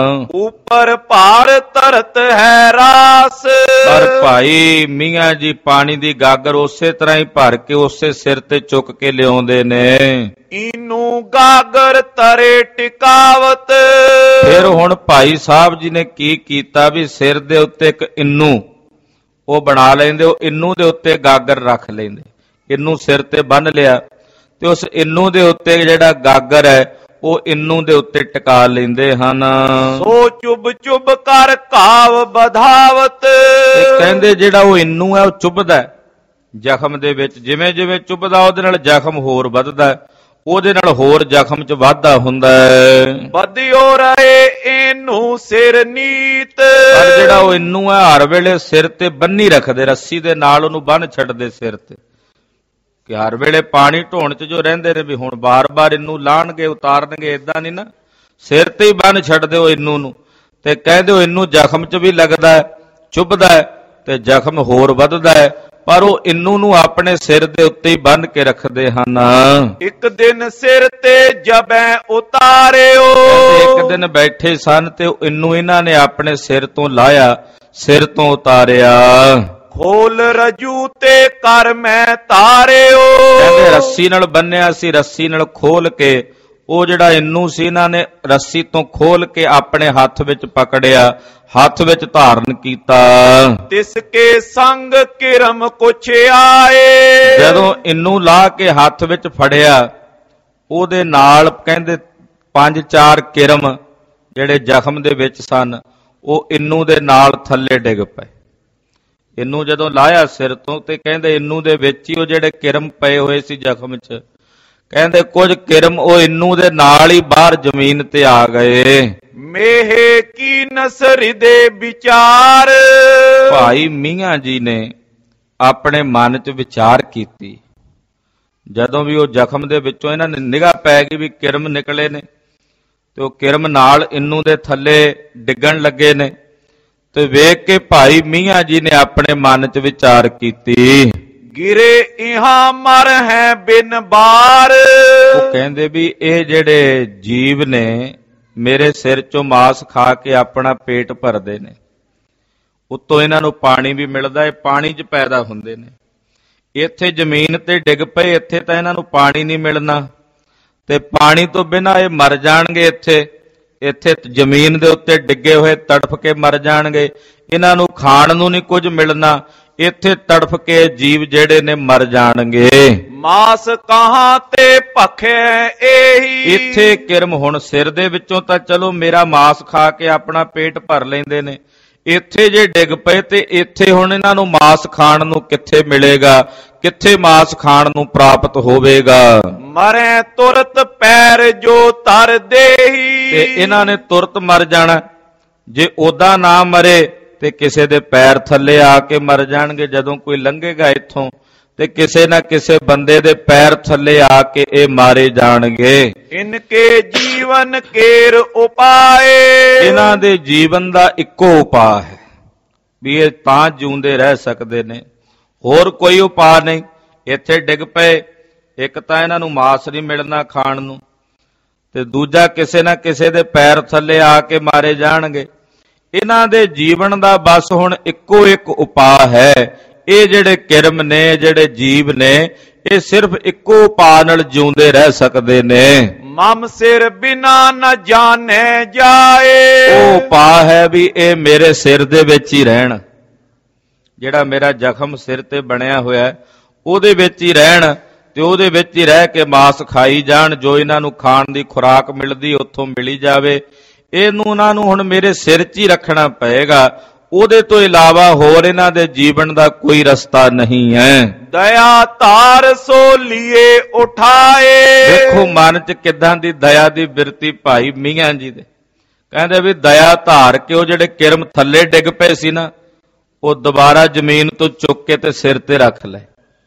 ਉੱਪਰ ਭਾਰ ਧਰਤ ਹੈ ਰਾਸ। ਪਰ ਭਾਈ ਮੀਆਂ ਜੀ ਪਾਣੀ ਦੀ ਗਾਗਰ ਉਸੇ ਤਰ੍ਹਾਂ ਹੀ ਭਰ ਕੇ ਉਸੇ ਸਿਰ ਤੇ ਚੁੱਕ ਕੇ ਲਿਆਉਂਦੇ ਨੇ। ਇਹਨੂੰ ਗਾਗਰ ਤਰੇ ਟਿਕਾਵਤ। ਫਿਰ ਹੁਣ ਭਾਈ ਸਾਹਿਬ ਜੀ ਨੇ ਕੀ ਕੀਤਾ ਵੀ ਸਿਰ ਦੇ ਉੱਤੇ ਇੱਕ ਇੰਨੂ ਉਹ ਬਣਾ ਲੈਂਦੇ, ਉਹ ਇੰਨੂ ਦੇ ਉੱਤੇ ਗਾਗਰ ਰੱਖ ਲੈਂਦੇ। ਇੰਨੂ ਸਿਰ ਤੇ ਬੰਨ ਲਿਆ ਤੇ ਉਸ ਇੰਨੂ ਦੇ ਉੱਤੇ ਜਿਹੜਾ ਗਾਗਰ ਹੈ ਉਹ ਇੰਨੂ ਦੇ ਉੱਤੇ ਟਿਕਾ ਲੈਂਦੇ ਹਨ। ਸੋ ਚੁੱਭ ਚੁੱਭ ਕਰ ਘਾਵ ਵਧਾਵਤ। ਤੇ ਕਹਿੰਦੇ ਜਿਹੜਾ ਉਹ ਇੰਨੂ ਹੈ ਉਹ ਚੁੱਭਦਾ ਜ਼ਖਮ ਦੇ ਵਿੱਚ, ਜਿਵੇਂ ਜਿਵੇਂ ਚੁੱਭਦਾ ਉਹਦੇ ਨਾਲ ਜ਼ਖਮ ਹੋਰ ਵੱਧਦਾ, ਉਹਦੇ ਨਾਲ ਹੋਰ ਜ਼ਖਮ 'ਚ ਵਾਧਾ ਹੁੰਦਾ ਹੈ। ਵਧਿਓ ਰਹੇ ਇਹਨੂੰ ਸਿਰ ਨੀਤ। ਪਰ ਜਿਹੜਾ ਉਹ ਇੰਨੂ ਹੈ ਹਰ ਵੇਲੇ ਸਿਰ ਤੇ ਬੰਨੀ ਰੱਖਦੇ, ਰੱਸੀ ਦੇ ਨਾਲ ਉਹਨੂੰ ਬੰਨ ਛੱਡਦੇ ਸਿਰ ਤੇ, ਕਿ ਹਰ ਵੇਲੇ ਪਾਣੀ ਢੋਣ 'ਚ ਜੋ ਰਹਿੰਦੇ ਨੇ ਵੀ ਹੁਣ ਬਾਰ-ਬਾਰ ਇਹਨੂੰ ਲਾਣਗੇ ਉਤਾਰਨਗੇ, ਏਦਾਂ ਨਹੀਂ ਨਾ, ਸਿਰ ਤੇ ਹੀ ਬੰਨ ਛੱਡਦੇ ਉਹ ਇੰਨੂ ਨੂੰ। ਤੇ ਕਹਿੰਦੇ ਉਹ ਇੰਨੂ ਜ਼ਖਮ 'ਚ ਵੀ ਲੱਗਦਾ, ਚੁੱਭਦਾ ਤੇ ਜ਼ਖਮ ਹੋਰ ਵੱਧਦਾ ਹੈ, ਪਰ ਉਹ ਇੰਨੂ ਨੂੰ ਆਪਣੇ ਸਿਰ ਦੇ ਉੱਤੇ ਹੀ ਬੰਨ ਕੇ ਰੱਖਦੇ ਹਨ। ਇੱਕ ਦਿਨ ਸਿਰ ਤੇ ਜਬੈ ਉਤਾਰਿਓ। ਇੱਕ ਦਿਨ ਬੈਠੇ ਸਨ ਤੇ ਉਹ ਇੰਨੂ ਇਹਨਾਂ ਨੇ ਆਪਣੇ ਸਿਰ ਤੋਂ ਲਾਇਆ, ਸਿਰ ਤੋਂ ਉਤਾਰਿਆ। ਖੋਲ ਰਜੂ ਤੇ ਕਰ ਮੈਂ ਤਾਰਿਓ। ਕਹਿੰਦੇ ਰੱਸੀ ਨਾਲ ਬੰਨਿਆ ਸੀ, ਰੱਸੀ ਨਾਲ ਖੋਲ ਕੇ ਉਹ ਜਿਹੜਾ ਇੰਨੂ ਸੀ ਇਹਨਾਂ ਨੇ ਰੱਸੀ ਤੋਂ ਖੋਲ ਕੇ ਆਪਣੇ ਹੱਥ ਵਿੱਚ ਪਕੜਿਆ, ਹੱਥ ਵਿੱਚ ਧਾਰਨ ਕੀਤਾ। ਤਿਸ ਕੇ ਸੰਗ ਕਿਰਮ ਕੁਛ ਆਏ। ਜਦੋਂ ਇੰਨੂ ਲਾ ਕੇ ਹੱਥ ਵਿੱਚ ਫੜਿਆ ਉਹਦੇ ਨਾਲ ਕਹਿੰਦੇ 5-4 ਕਿਰਮ ਜਿਹੜੇ ਜ਼ਖਮ ਦੇ ਵਿੱਚ ਸਨ ਉਹ ਇੰਨੂ ਦੇ ਨਾਲ ਥੱਲੇ ਡਿੱਗ ਪਏ। ਇੰਨੂ ਜਦੋਂ ਲਾਇਆ ਸਿਰ ਤੋਂ ਤੇ ਕਹਿੰਦੇ ਇੰਨੂ ਦੇ ਵਿੱਚ ਹੀ ਉਹ ਜਿਹੜੇ ਕਿਰਮ ਪਏ ਹੋਏ ਸੀ ਜ਼ਖਮ 'ਚ, ਕਹਿੰਦੇ ਕੁਝ ਕਿਰਮ ਉਹ ਇੰਨੂ ਦੇ ਨਾਲ ਹੀ ਬਾਹਰ ਜ਼ਮੀਨ ਤੇ ਆ ਗਏ। ਮੇਹੇ ਕੀ ਨਸਰ ਦੇ ਵਿਚਾਰ। ਭਾਈ ਮੀਆਂ ਜੀ ਨੇ ਆਪਣੇ ਮਨ 'ਚ ਵਿਚਾਰ ਕੀਤੀ। ਜਦੋਂ ਵੀ ਉਹ ਜ਼ਖਮ ਦੇ ਵਿੱਚੋਂ ਇਹਨਾਂ ਨੇ ਨਿਗਾਹ ਪੈ ਗਈ ਵੀ ਕਿਰਮ ਨਿਕਲੇ ਨੇ ਤੇ ਉਹ ਕਿਰਮ ਨਾਲ ਇੰਨੂ ਦੇ ਥੱਲੇ ਡਿੱਗਣ ਲੱਗੇ ਨੇ, ਤੇ ਵੇਖ ਕੇ ਭਾਈ ਮੀਆਂ ਜੀ ਨੇ ਆਪਣੇ ਮਨ 'ਚ ਵਿਚਾਰ ਕੀਤੀ। ਗਿਰੇ ਇਹਾਂ ਮਰ ਹੈ ਬਿਨ ਬਾਰ। ਉਹ ਕਹਿੰਦੇ ਵੀ ਇਹ ਜਿਹੜੇ ਜੀਵ ਨੇ ਮੇਰੇ ਸਿਰ 'ਚੋਂ ਮਾਸ ਖਾ ਕੇ ਆਪਣਾ ਪੇਟ ਭਰਦੇ ਨੇ, ਉੱਤੋਂ ਇਹਨਾਂ ਨੂੰ ਪਾਣੀ ਵੀ ਮਿਲਦਾ ਹੈ, ਪਾਣੀ 'ਚ ਪੈਦਾ ਹੁੰਦੇ ਨੇ, ਇੱਥੇ ਜ਼ਮੀਨ ਤੇ ਡਿੱਗ ਪਏ, ਇੱਥੇ ਤਾਂ ਇਹਨਾਂ ਨੂੰ ਪਾਣੀ ਨਹੀਂ ਮਿਲਣਾ ਤੇ ਪਾਣੀ ਤੋਂ ਬਿਨਾਂ ਇਹ ਮਰ ਜਾਣਗੇ। ਇੱਥੇ ਜ਼ਮੀਨ ਦੇ ਉੱਤੇ ਡਿੱਗੇ ਹੋਏ ਤੜਫ ਕੇ ਮਰ ਜਾਣਗੇ, ਇਹਨਾਂ ਨੂੰ ਖਾਣ ਨੂੰ ਨਹੀਂ ਕੁਝ ਮਿਲਣਾ, ਇੱਥੇ ਤੜਫ ਕੇ ਜੀਵ ਜਿਹੜੇ ਨੇ ਮਰ ਜਾਣਗੇ। ਮਾਸ ਕਹਾਂ ਤੇ ਭਖੇ ਇਹੀ। ਇੱਥੇ ਕਿਰਮ ਹੁਣ ਸਿਰ ਦੇ ਵਿੱਚੋਂ ਤਾਂ ਚਲੋ ਮੇਰਾ ਮਾਸ ਖਾ ਕੇ ਆਪਣਾ ਪੇਟ ਭਰ ਲੈਂਦੇ ਨੇ, ਇੱਥੇ ਜੇ ਡਿੱਗ ਪਏ ਤੇ ਇੱਥੇ ਹੁਣ ਇਹਨਾਂ ਨੂੰ ਮਾਸ ਖਾਣ ਨੂੰ ਕਿੱਥੇ ਮਿਲੇਗਾ, ਕਿੱਥੇ ਮਾਸ ਖਾਣ ਨੂੰ ਪ੍ਰਾਪਤ ਹੋਵੇਗਾ। ਮਰੇ ਤੁਰਤ ਪੈਰ ਜੋ ਧਰ ਦੇਹੀ। ਤੇ ਇਹਨਾਂ ਨੇ ਤੁਰਤ ਮਰ ਜਾਣਾ, ਜੇ ਉਦਾਂ ਨਾ ਮਰੇ ਤੇ ਕਿਸੇ ਦੇ ਪੈਰ ਥੱਲੇ ਆ ਕੇ ਮਰ ਜਾਣਗੇ। ਜਦੋਂ ਕੋਈ ਲੰਘੇਗਾ ਇੱਥੋਂ ਤੇ ਕਿਸੇ ਨਾ ਕਿਸੇ ਬੰਦੇ ਦੇ ਪੈਰ ਥੱਲੇ ਆ ਕੇ ਇਹ ਮਾਰੇ ਜਾਣਗੇ। ਇਨਕੇ ਜੀਵਨ ਕੇਰ ਉਪਾਏ। ਇਹਨਾਂ ਦੇ ਜੀਵਨ ਦਾ ਇੱਕੋ ਉਪਾਅ ਹੈ ਵੀ ਇਹ ਤਾਂ ਜਿਉਂਦੇ ਰਹਿ ਸਕਦੇ ਨੇ, ਹੋਰ ਕੋਈ ਉਪਾਅ ਨਹੀਂ। ਇੱਥੇ ਡਿੱਗ ਪਏ, ਇੱਕ ਤਾਂ ਇਹਨਾਂ ਨੂੰ ਮਾਸ ਨਹੀਂ ਮਿਲਣਾ ਖਾਣ ਨੂੰ, ਤੇ ਦੂਜਾ ਕਿਸੇ ਨਾ ਕਿਸੇ ਦੇ ਪੈਰ ਥੱਲੇ ਆ ਕੇ ਮਾਰੇ ਜਾਣਗੇ। ਇਹਨਾਂ ਦੇ ਜੀਵਨ ਦਾ ਬਸ ਹੁਣ ਇੱਕੋ ਇੱਕ ਉਪਾਅ ਹੈ। ਇਹ ਜਿਹੜੇ ਕਿਰਮ ਨੇ, ਜਿਹੜੇ ਜੀਵ ਨੇ, ਇਹ ਸਿਰਫ ਇੱਕੋ ਉਪਾਅ ਨਾਲ ਜਿਉਂਦੇ ਰਹਿ ਸਕਦੇ ਨੇ। ਮਮ ਸਿਰ ਬਿਨਾ ਨ ਜਾਣੇ ਜਾਏ। ਉਹ ਉਪਾਅ ਹੈ ਵੀ ਇਹ ਮੇਰੇ ਸਿਰ ਦੇ ਵਿੱਚ ਹੀ ਰਹਿਣ, ਜਿਹੜਾ ਮੇਰਾ ਜ਼ਖਮ ਸਿਰ ਤੇ ਬਣਿਆ ਹੋਇਆ ਉਹਦੇ ਵਿੱਚ ਹੀ ਰਹਿਣ ਤੇ ਉਹਦੇ ਵਿੱਚ ਹੀ ਰਹਿ ਕੇ ਮਾਸ ਖਾਈ ਜਾਣ। ਜੋ ਇਹਨਾਂ ਨੂੰ ਖਾਣ ਦੀ ਖੁਰਾਕ ਮਿਲਦੀ ਉੱਥੋਂ ਮਿਲੀ ਜਾਵੇ। ਇਹਨਾਂ ਨੂੰ ਹੁਣ ਮੇਰੇ ਸਿਰ 'ਚ ਹੀ ਰੱਖਣਾ ਪਏਗਾ, ਉਹਦੇ ਤੋਂ ਇਲਾਵਾ ਹੋਰ ਇਹਨਾਂ ਦੇ ਜੀਵਨ ਦਾ ਕੋਈ ਰਸਤਾ ਨਹੀਂ ਹੈ। ਦਇਆ ਧਾਰ ਸੋ ਲੀਏ ਉਠਾਏ। ਦੇਖੋ ਮਨ 'ਚ ਕਿੱਦਾਂ ਦੀ ਦਇਆ ਦੀ ਬਿਰਤੀ ਭਾਈ ਮੀਆਂ ਜੀ ਦੇ। ਕਹਿੰਦੇ ਵੀ ਦਇਆ ਧਾਰ ਕੇ ਉਹ ਜਿਹੜੇ ਕਿਰਮ ਥੱਲੇ ਡਿੱਗ ਪਏ ਸੀ ਨਾ, ਉਹ ਦੁਬਾਰਾ ਜ਼ਮੀਨ ਤੋਂ ਚੁੱਕ ਕੇ ਤੇ ਸਿਰ ਤੇ ਰੱਖ ਲੈ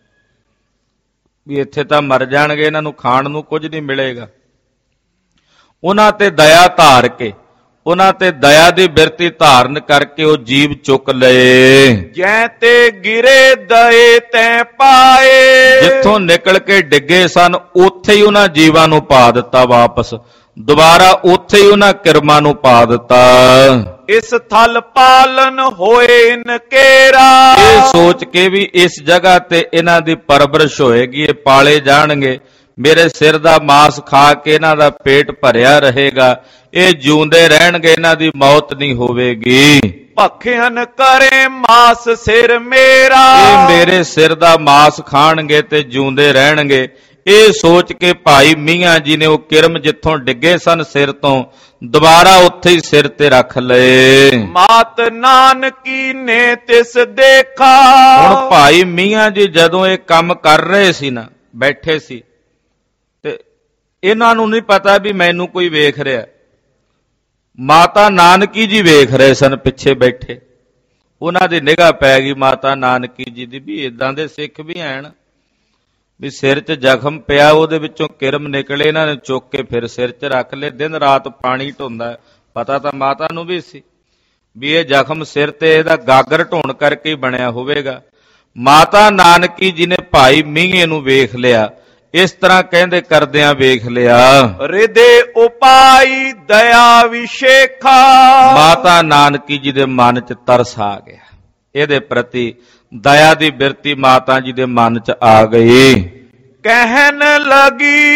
ਵੀ ਇੱਥੇ ਤਾਂ ਮਰ ਜਾਣਗੇ, ਇਹਨਾਂ ਨੂੰ ਖਾਣ ਨੂੰ ਕੁਝ ਨਹੀਂ ਮਿਲੇਗਾ। ਉਹਨਾਂ ਤੇ ਦਇਆ ਧਾਰ ਕੇ, ਉਹਨਾਂ ਤੇ ਦਇਆ ਦੀ ਬਿਰਤੀ ਧਾਰਨ ਕਰਕੇ ਉਹ ਜੀਵ ਚੁੱਕ ਲਏ। ਜੈ ਤੇ ਗਿਰੇ ਦਏ ਤੈ ਪਾਏ। ਜਿੱਥੋਂ ਨਿਕਲ ਕੇ ਡਿੱਗੇ ਸਨ ਉੱਥੇ ਹੀ ਉਹਨਾਂ ਜੀਵਾਂ ਨੂੰ ਪਾ ਦਿੱਤਾ ਵਾਪਸ, ਦੁਬਾਰਾ ਉੱਥੇ ਹੀ ਉਹਨਾਂ ਕਿਰਮਾਂ ਨੂੰ ਪਾ ਦਿੱਤਾ। ਇਸ ਥਲ ਪਾਲਨ ਹੋਏ ਨਕੇਰਾ। ਇਹ ਸੋਚ ਕੇ ਵੀ ਇਸ ਜਗ੍ਹਾ ਤੇ ਇਹਨਾਂ ਦੀ ਪਰਵਰਿਸ਼ ਹੋਏਗੀ, ਇਹ ਪਾਲੇ ਜਾਣਗੇ, ਮੇਰੇ ਸਿਰ ਦਾ ਮਾਸ ਖਾ ਕੇ ਇਹਨਾਂ ਦਾ ਪੇਟ ਭਰਿਆ ਰਹੇਗਾ, ਇਹ ਜਿਉਂਦੇ ਰਹਿਣਗੇ, ਇਹਨਾਂ ਦੀ ਮੌਤ ਨਹੀਂ ਹੋਵੇਗੀ। ਭਖਿਆਨ ਕਰੇ ਮਾਸ ਸਿਰ ਮੇਰਾ। ਇਹ ਮੇਰੇ ਸਿਰ ਦਾ ਮਾਸ ਖਾਣਗੇ ਤੇ ਜਿਉਂਦੇ ਰਹਿਣਗੇ। ਇਹ ਸੋਚ ਕੇ ਭਾਈ ਮੀਆਂ ਜੀ ਨੇ ਉਹ ਕਿਰਮ ਜਿੱਥੋਂ ਡਿੱਗੇ ਸਨ ਸਿਰ ਤੋਂ, ਦੁਬਾਰਾ ਉੱਥੇ ਹੀ ਸਿਰ ਤੇ ਰੱਖ ਲਏ। ਮਾਤ ਨਾਨਕੀ ਨੇ ਤਿਸ ਦੇਖਾ। ਹੁਣ ਭਾਈ ਮੀਆਂ ਜੀ ਜਦੋਂ ਇਹ ਕੰਮ ਕਰ ਰਹੇ ਸੀ ਨਾ, ਬੈਠੇ ਸੀ, ਤੇ ਇਹਨਾਂ ਨੂੰ ਨਹੀਂ ਪਤਾ ਵੀ ਮੈਨੂੰ ਕੋਈ ਵੇਖ ਰਿਹਾ। ਮਾਤਾ ਨਾਨਕੀ ਜੀ ਵੇਖ ਰਹੇ ਸਨ ਪਿੱਛੇ ਬੈਠੇ, ਉਹਨਾਂ ਦੀ ਨਿਗਾਹ ਪੈ ਗਈ ਮਾਤਾ ਨਾਨਕੀ ਜੀ ਦੀ ਵੀ ਇਦਾਂ ਦੇ ਸਿੱਖ ਵੀ ਹਨ ਵੀ ਸਿਰ 'ਚ ਜ਼ਖਮ ਪਿਆ, ਉਹਦੇ ਵਿੱਚੋਂ ਕਿਰਮ ਨਿਕਲੇ, ਇਹਨਾਂ ਨੇ ਚੁੱਕ ਕੇ ਫਿਰ ਸਿਰ 'ਚ ਰੱਖ ਲਏ। ਦਿਨ ਰਾਤ ਪਾਣੀ ਢੋਂਦਾ, ਪਤਾ ਤਾਂ ਮਾਤਾ ਨੂੰ ਵੀ ਸੀ ਵੀ ਇਹ ਜ਼ਖਮ ਸਿਰ ਤੇ ਇਹਦਾ ਗਾਗਰ ਢੋਣ ਕਰਕੇ ਹੀ ਬਣਿਆ ਹੋਵੇਗਾ। ਮਾਤਾ ਨਾਨਕੀ ਜੀ ਨੇ ਭਾਈ ਮੀਂਗੇ ਨੂੰ ਵੇਖ ਲਿਆ, ਇਸ ਤਰ੍ਹਾਂ ਕਹਿੰਦੇ ਕਰਦਿਆਂ ਵੇਖ ਲਿਆ। ਰਿਦੇ ਉਪਾਈ ਦਇਆ ਵਿਸ਼ੇਖਾ। ਮਾਤਾ ਨਾਨਕੀ ਜੀ ਦੇ ਮਨ 'ਚ ਤਰਸ ਆ ਗਿਆ, ਇਹਦੇ ਪ੍ਰਤੀ ਦਇਆ ਦੀ ਬਿਰਤੀ ਮਾਤਾ ਜੀ ਦੇ ਮਨ 'ਚ ਆ ਗਈ। ਕਹਿਣ ਲਗੀ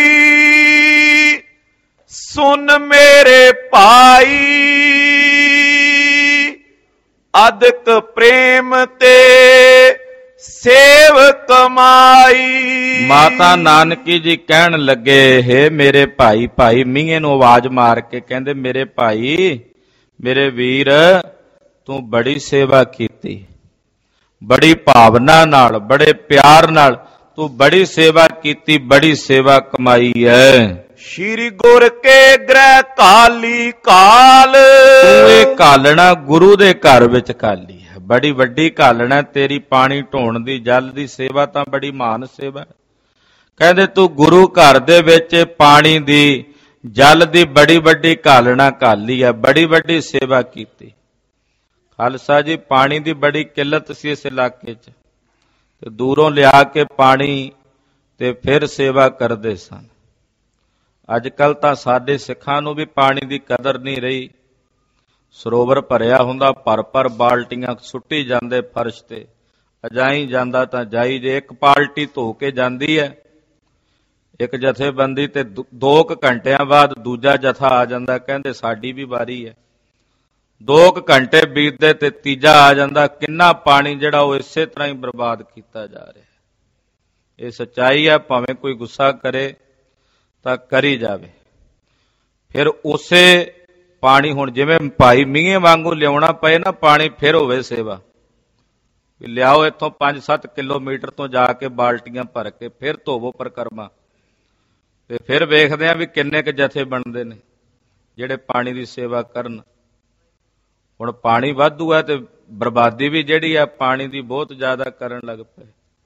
ਸੁਨ ਮੇਰੇ ਭਾਈ, ਅਦਕ ਪ੍ਰੇਮ ਤੇ ਸੇਵ ਕਮਾਈ। ਮਾਤਾ ਨਾਨਕੀ ਜੀ ਕਹਿਣ ਲੱਗੇ, ਹੇ ਮੇਰੇ ਭਾਈ। ਭਾਈ ਮੀਂਗੇ ਨੂੰ ਆਵਾਜ਼ ਮਾਰ ਕੇ ਕਹਿੰਦੇ, ਮੇਰੇ ਭਾਈ, ਮੇਰੇ ਵੀਰ, ਤੂੰ ਬੜੀ ਸੇਵਾ ਕੀਤੀ, ਬੜੀ ਭਾਵਨਾ ਨਾਲ, ਬੜੇ ਪਿਆਰ ਨਾਲ ਤੂੰ ਬੜੀ ਸੇਵਾ ਕੀਤੀ, ਬੜੀ ਸੇਵਾ ਕਮਾਈ ਹੈ। ਸ਼੍ਰੀ ਗੁਰ ਕੇ ਗ੍ਰਹਿ ਕਾਲੀ ਕਾਲ। ਤੂੰ ਇਹ ਕਾਲਣਾ ਗੁਰੂ ਦੇ ਘਰ ਵਿੱਚ ਕਾਲੀ ਹੈ, ਬੜੀ ਵੱਡੀ ਕਾਲਣਾ ਤੇਰੀ। ਪਾਣੀ ਢੋਣ ਦੀ, ਜਲ ਦੀ ਸੇਵਾ ਤਾਂ ਬੜੀ ਮਹਾਨ ਸੇਵਾ। ਕਹਿੰਦੇ ਤੂੰ ਗੁਰੂ ਘਰ ਦੇ ਵਿੱਚ ਪਾਣੀ ਦੀ, ਜਲ ਦੀ ਬੜੀ ਵੱਡੀ ਕਾਲਣਾ ਕਾਲੀ ਹੈ, ਬੜੀ ਵੱਡੀ ਸੇਵਾ ਕੀਤੀ। ਖਾਲਸਾ ਜੀ, ਪਾਣੀ ਦੀ ਬੜੀ ਕਿੱਲਤ ਸੀ ਇਸ ਇਲਾਕੇ 'ਚ, ਤੇ ਦੂਰੋਂ ਲਿਆ ਕੇ ਪਾਣੀ ਤੇ ਫਿਰ ਸੇਵਾ ਕਰਦੇ ਸਨ। ਅੱਜ ਕੱਲ ਤਾਂ ਸਾਡੇ ਸਿੱਖਾਂ ਨੂੰ ਵੀ ਪਾਣੀ ਦੀ ਕਦਰ ਨਹੀਂ ਰਹੀ। ਸਰੋਵਰ ਭਰਿਆ ਹੁੰਦਾ, ਭਰ ਭਰ ਬਾਲਟੀਆਂ ਸੁੱਟੀ ਜਾਂਦੇ ਫਰਸ਼ ਤੇ, ਅਜਾਈ ਜਾਂਦਾ ਤਾਂ ਜਾਈ। ਜੇ ਇੱਕ ਪਾਰਟੀ ਧੋ ਕੇ ਜਾਂਦੀ ਹੈ ਇੱਕ ਜਥੇਬੰਦੀ ਤੇ 2 ਘੰਟਿਆਂ ਬਾਅਦ ਦੂਜਾ ਜਥਾ ਆ ਜਾਂਦਾ, ਕਹਿੰਦੇ ਸਾਡੀ ਵੀ ਵਾਰੀ ਹੈ। 2 ਘੰਟੇ ਬੀਤਦੇ ਤੇ ਤੀਜਾ ਆ ਜਾਂਦਾ। ਕਿੰਨਾ ਪਾਣੀ ਜਿਹੜਾ ਉਹ ਇਸੇ ਤਰ੍ਹਾਂ ਹੀ ਬਰਬਾਦ ਕੀਤਾ ਜਾ ਰਿਹਾ। ਇਹ ਸੱਚਾਈ ਹੈ, ਭਾਵੇਂ ਕੋਈ ਗੁੱਸਾ ਕਰੇ ਤਾਂ ਕਰੀ ਜਾਵੇ। ਫਿਰ ਉਸੇ ਪਾਣੀ, ਹੁਣ ਜਿਵੇਂ ਭਾਈ ਮੀਂਹ ਵਾਂਗੂ ਲਿਆਉਣਾ ਪਏ ਨਾ ਪਾਣੀ, ਫਿਰ ਹੋਵੇ ਸੇਵਾ ਵੀ ਲਿਆਓ ਇੱਥੋਂ 5-7 ਕਿਲੋਮੀਟਰ ਤੋਂ ਜਾ ਕੇ ਬਾਲਟੀਆਂ ਭਰ ਕੇ ਫਿਰ ਧੋਵੋ ਪਰਿਕਰਮਾ। ਤੇ ਫਿਰ ਵੇਖਦੇ ਆ ਵੀ ਕਿੰਨੇ ਕੁ ਜਥੇ ਬਣਦੇ ਨੇ ਜਿਹੜੇ ਪਾਣੀ ਦੀ ਸੇਵਾ ਕਰਨ। ਹੁਣ ਪਾਣੀ ਵਾਧੂ ਹੈ ਤੇ ਬਰਬਾਦੀ ਵੀ ਜਿਹੜੀ ਆ ਪਾਣੀ ਦੀ ਬਹੁਤ ਜ਼ਿਆਦਾ ਕਰਨ ਲੱਗ ਪਏ।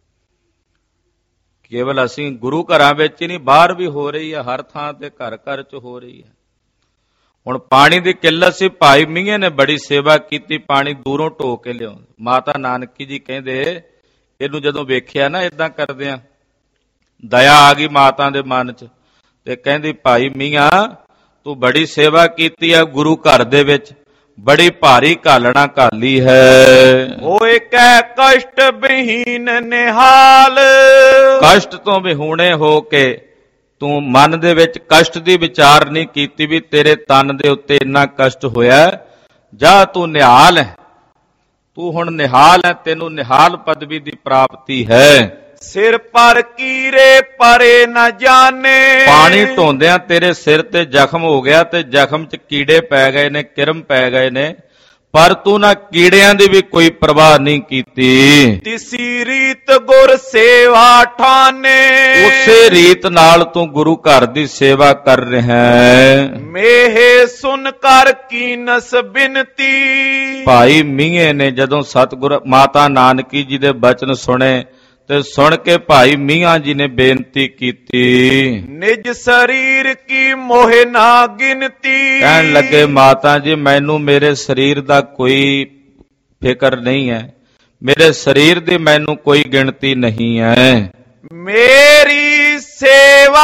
ਕੇਵਲ ਅਸੀਂ ਗੁਰੂ ਘਰਾਂ ਵਿੱਚ ਹੀ ਨਹੀਂ, ਬਾਹਰ ਵੀ ਹੋ ਰਹੀ ਹੈ, ਹਰ ਥਾਂ ਤੇ ਘਰ ਘਰ ਚ ਹੋ ਰਹੀ ਹੈ। ਹੁਣ ਪਾਣੀ ਦੀ ਕਿੱਲਤ ਸੀ, ਭਾਈ ਮੀਂਹ ਨੇ ਬੜੀ ਸੇਵਾ ਕੀਤੀ, ਪਾਣੀ ਦੂਰੋਂ ਢੋ ਕੇ ਲਿਆਉਂਦੇ। ਮਾਤਾ ਨਾਨਕੀ ਜੀ ਕਹਿੰਦੇ ਇਹਨੂੰ ਜਦੋਂ ਵੇਖਿਆ ਨਾ ਇਦਾਂ ਕਰਦਿਆਂ, ਦਇਆ ਆ ਗਈ ਮਾਤਾ ਦੇ ਮਨ ਚ ਤੇ ਕਹਿੰਦੀ ਭਾਈ ਮੀਆਂ ਤੂੰ ਬੜੀ ਸੇਵਾ ਕੀਤੀ ਆ ਗੁਰੂ ਘਰ ਦੇ ਵਿੱਚ, ਬੜੀ ਭਾਰੀ ਘਾਲਣਾ ਘਾਲੀ ਹੈ। ਹੋਏ ਕੈ ਕਸ਼ਟ ਬਿਹੀਨ ਨਿਹਾਲ, ਕਸ਼ਟ ਤੋਂ ਵਿਹੂਣੇ ਹੋ ਕੇ ਤੂੰ ਮਨ ਦੇ ਵਿੱਚ ਕਸ਼ਟ ਦੀ ਵਿਚਾਰ ਨਹੀਂ ਕੀਤੀ ਵੀ ਤੇਰੇ ਤਨ ਦੇ ਉੱਤੇ ਇੰਨਾ ਕਸ਼ਟ ਹੋਇਆ। ਜਾ ਤੂੰ ਨਿਹਾਲ ਹੈ, ਤੂੰ ਹੁਣ ਨਿਹਾਲ ਹੈ, ਤੈਨੂੰ ਨਿਹਾਲ ਪਦਵੀ ਦੀ ਪ੍ਰਾਪਤੀ ਹੈ। ਸਿਰ ਪਰ ਕੀਰੇ ਪਰੇ ਨਾ ਜਾਣੇ, ਪਾਣੀ ਢੋਂਦਿਆਂ ਤੇਰੇ ਸਿਰ ਤੇ ਜ਼ਖਮ ਹੋ ਗਿਆ ਤੇ ਜ਼ਖਮ 'ਚ ਕੀੜੇ ਪੈ ਗਏ ਨੇ, ਕਿਰਮ ਪੈ ਗਏ ਨੇ, ਪਰ ਤੂੰ ਨਾ ਕੀੜਿਆਂ ਦੀ ਵੀ ਕੋਈ ਪਰਵਾਹ ਨਹੀਂ ਕੀਤੀ। ਤਿਸੀ ਰੀਤ ਗੁਰ ਸੇਵਾ ਠਾਨੇ, ਉਸੇ ਰੀਤ ਨਾਲ ਤੂੰ ਗੁਰੂ ਘਰ ਦੀ ਸੇਵਾ ਕਰ ਰਿਹਾ ਹੈ। ਮੇਹੇ ਸੁਨ ਕਰ ਕੀਨਸ ਬਿਨਤੀ, ਭਾਈ ਮੀਂਹ ਨੇ ਜਦੋਂ ਸਤਿਗੁਰ ਮਾਤਾ ਨਾਨਕੀ ਜੀ ਦੇ ਬਚਨ ਸੁਣੇ ਤੇ ਸੁਣ ਕੇ ਭਾਈ ਮੀਆਂ ਜੀ ਨੇ ਬੇਨਤੀ ਕੀਤੀ, ਨਿਜ ਸਰੀਰ ਕੀ ਮੋਹ ਨਾ ਗਿਣਤੀ। ਕਹਿਣ ਲੱਗੇ ਮਾਤਾ ਜੀ ਮੈਨੂੰ ਮੇਰੇ ਸਰੀਰ ਦਾ ਕੋਈ ਫਿਕਰ ਨਹੀਂ ਹੈ, ਮੇਰੇ ਸਰੀਰ ਦੀ ਮੈਨੂੰ ਕੋਈ ਗਿਣਤੀ ਨਹੀਂ ਹੈ। ਮੇਰੀ ਸੇਵਾ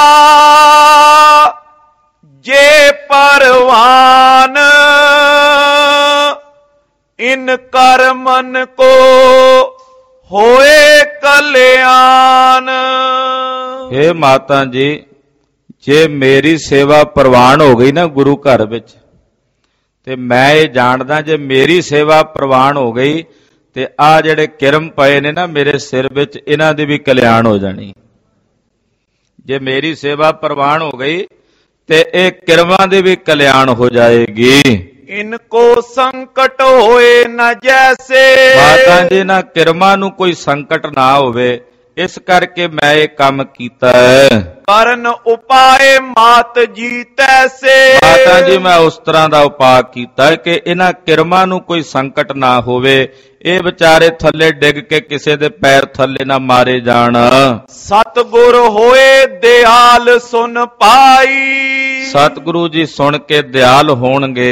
ਜੇ ਪਰਵਾਨ, ਇਨ ਕਰ ਮਨ ਕੋ ਹੋਏ ਕਲਿਆਣ। ਹੇ ਮਾਤਾ ਜੀ, ਜੇ ਮੇਰੀ ਸੇਵਾ ਪ੍ਰਵਾਨ ਹੋ ਗਈ ਨਾ ਗੁਰੂ ਘਰ ਵਿੱਚ, ਤੇ ਮੈਂ ਇਹ ਜਾਣਦਾ ਜੇ ਮੇਰੀ ਸੇਵਾ ਪ੍ਰਵਾਨ ਹੋ ਗਈ ਤੇ ਆ ਜਿਹੜੇ ਕਿਰਮ ਪਏ ਨੇ ਨਾ ਮੇਰੇ ਸਿਰ ਵਿੱਚ, ਇਹਨਾਂ ਦੀ ਵੀ ਕਲਿਆਣ ਹੋ ਜਾਣੀ। ਜੇ ਮੇਰੀ ਸੇਵਾ ਪ੍ਰਵਾਨ ਹੋ ਗਈ ਤੇ ਇਹ ਕਿਰਮਾਂ ਦੀ ਵੀ ਕਲਿਆਣ ਹੋ ਜਾਏਗੀ। ਇਨਕੋ ਸੰਕਟ ਹੋਏ ਨਾ ਜੈਸੇ, ਮਾਤਾ ਜੀ ਨਾ ਕਿਰਮਾਂ ਨੂੰ ਕੋਈ ਸੰਕਟ ਨਾ ਹੋਵੇ, ਇਸ ਕਰਕੇ ਮੈਂ ਇਹ ਕੰਮ ਕੀਤਾ ਹੈ। ਕਰਨ ਉਪਾਏ ਮਾਤ ਜੀ ਤੈਸੇ, ਮਾਤਾ ਜੀ ਮੈਂ ਉਸ ਤਰ੍ਹਾਂ ਦਾ ਉਪਾਅ ਕੀਤਾ ਕਿ ਇਹਨਾਂ ਕਿਰਮਾਂ ਨੂੰ ਕੋਈ ਸੰਕਟ ਨਾ ਹੋਵੇ, ਇਹ ਵਿਚਾਰੇ ਥੱਲੇ ਡਿੱਗ ਕੇ ਕਿਸੇ ਦੇ ਪੈਰ ਥੱਲੇ ਨਾ ਮਾਰੇ ਜਾਣ। ਸਤਿਗੁਰ ਹੋਏ ਦਿਆਲ ਸੁਨ ਪਾਈ, ਸਤਿਗੁਰੂ ਜੀ ਸੁਣ ਕੇ ਦਿਆਲ ਹੋਣਗੇ।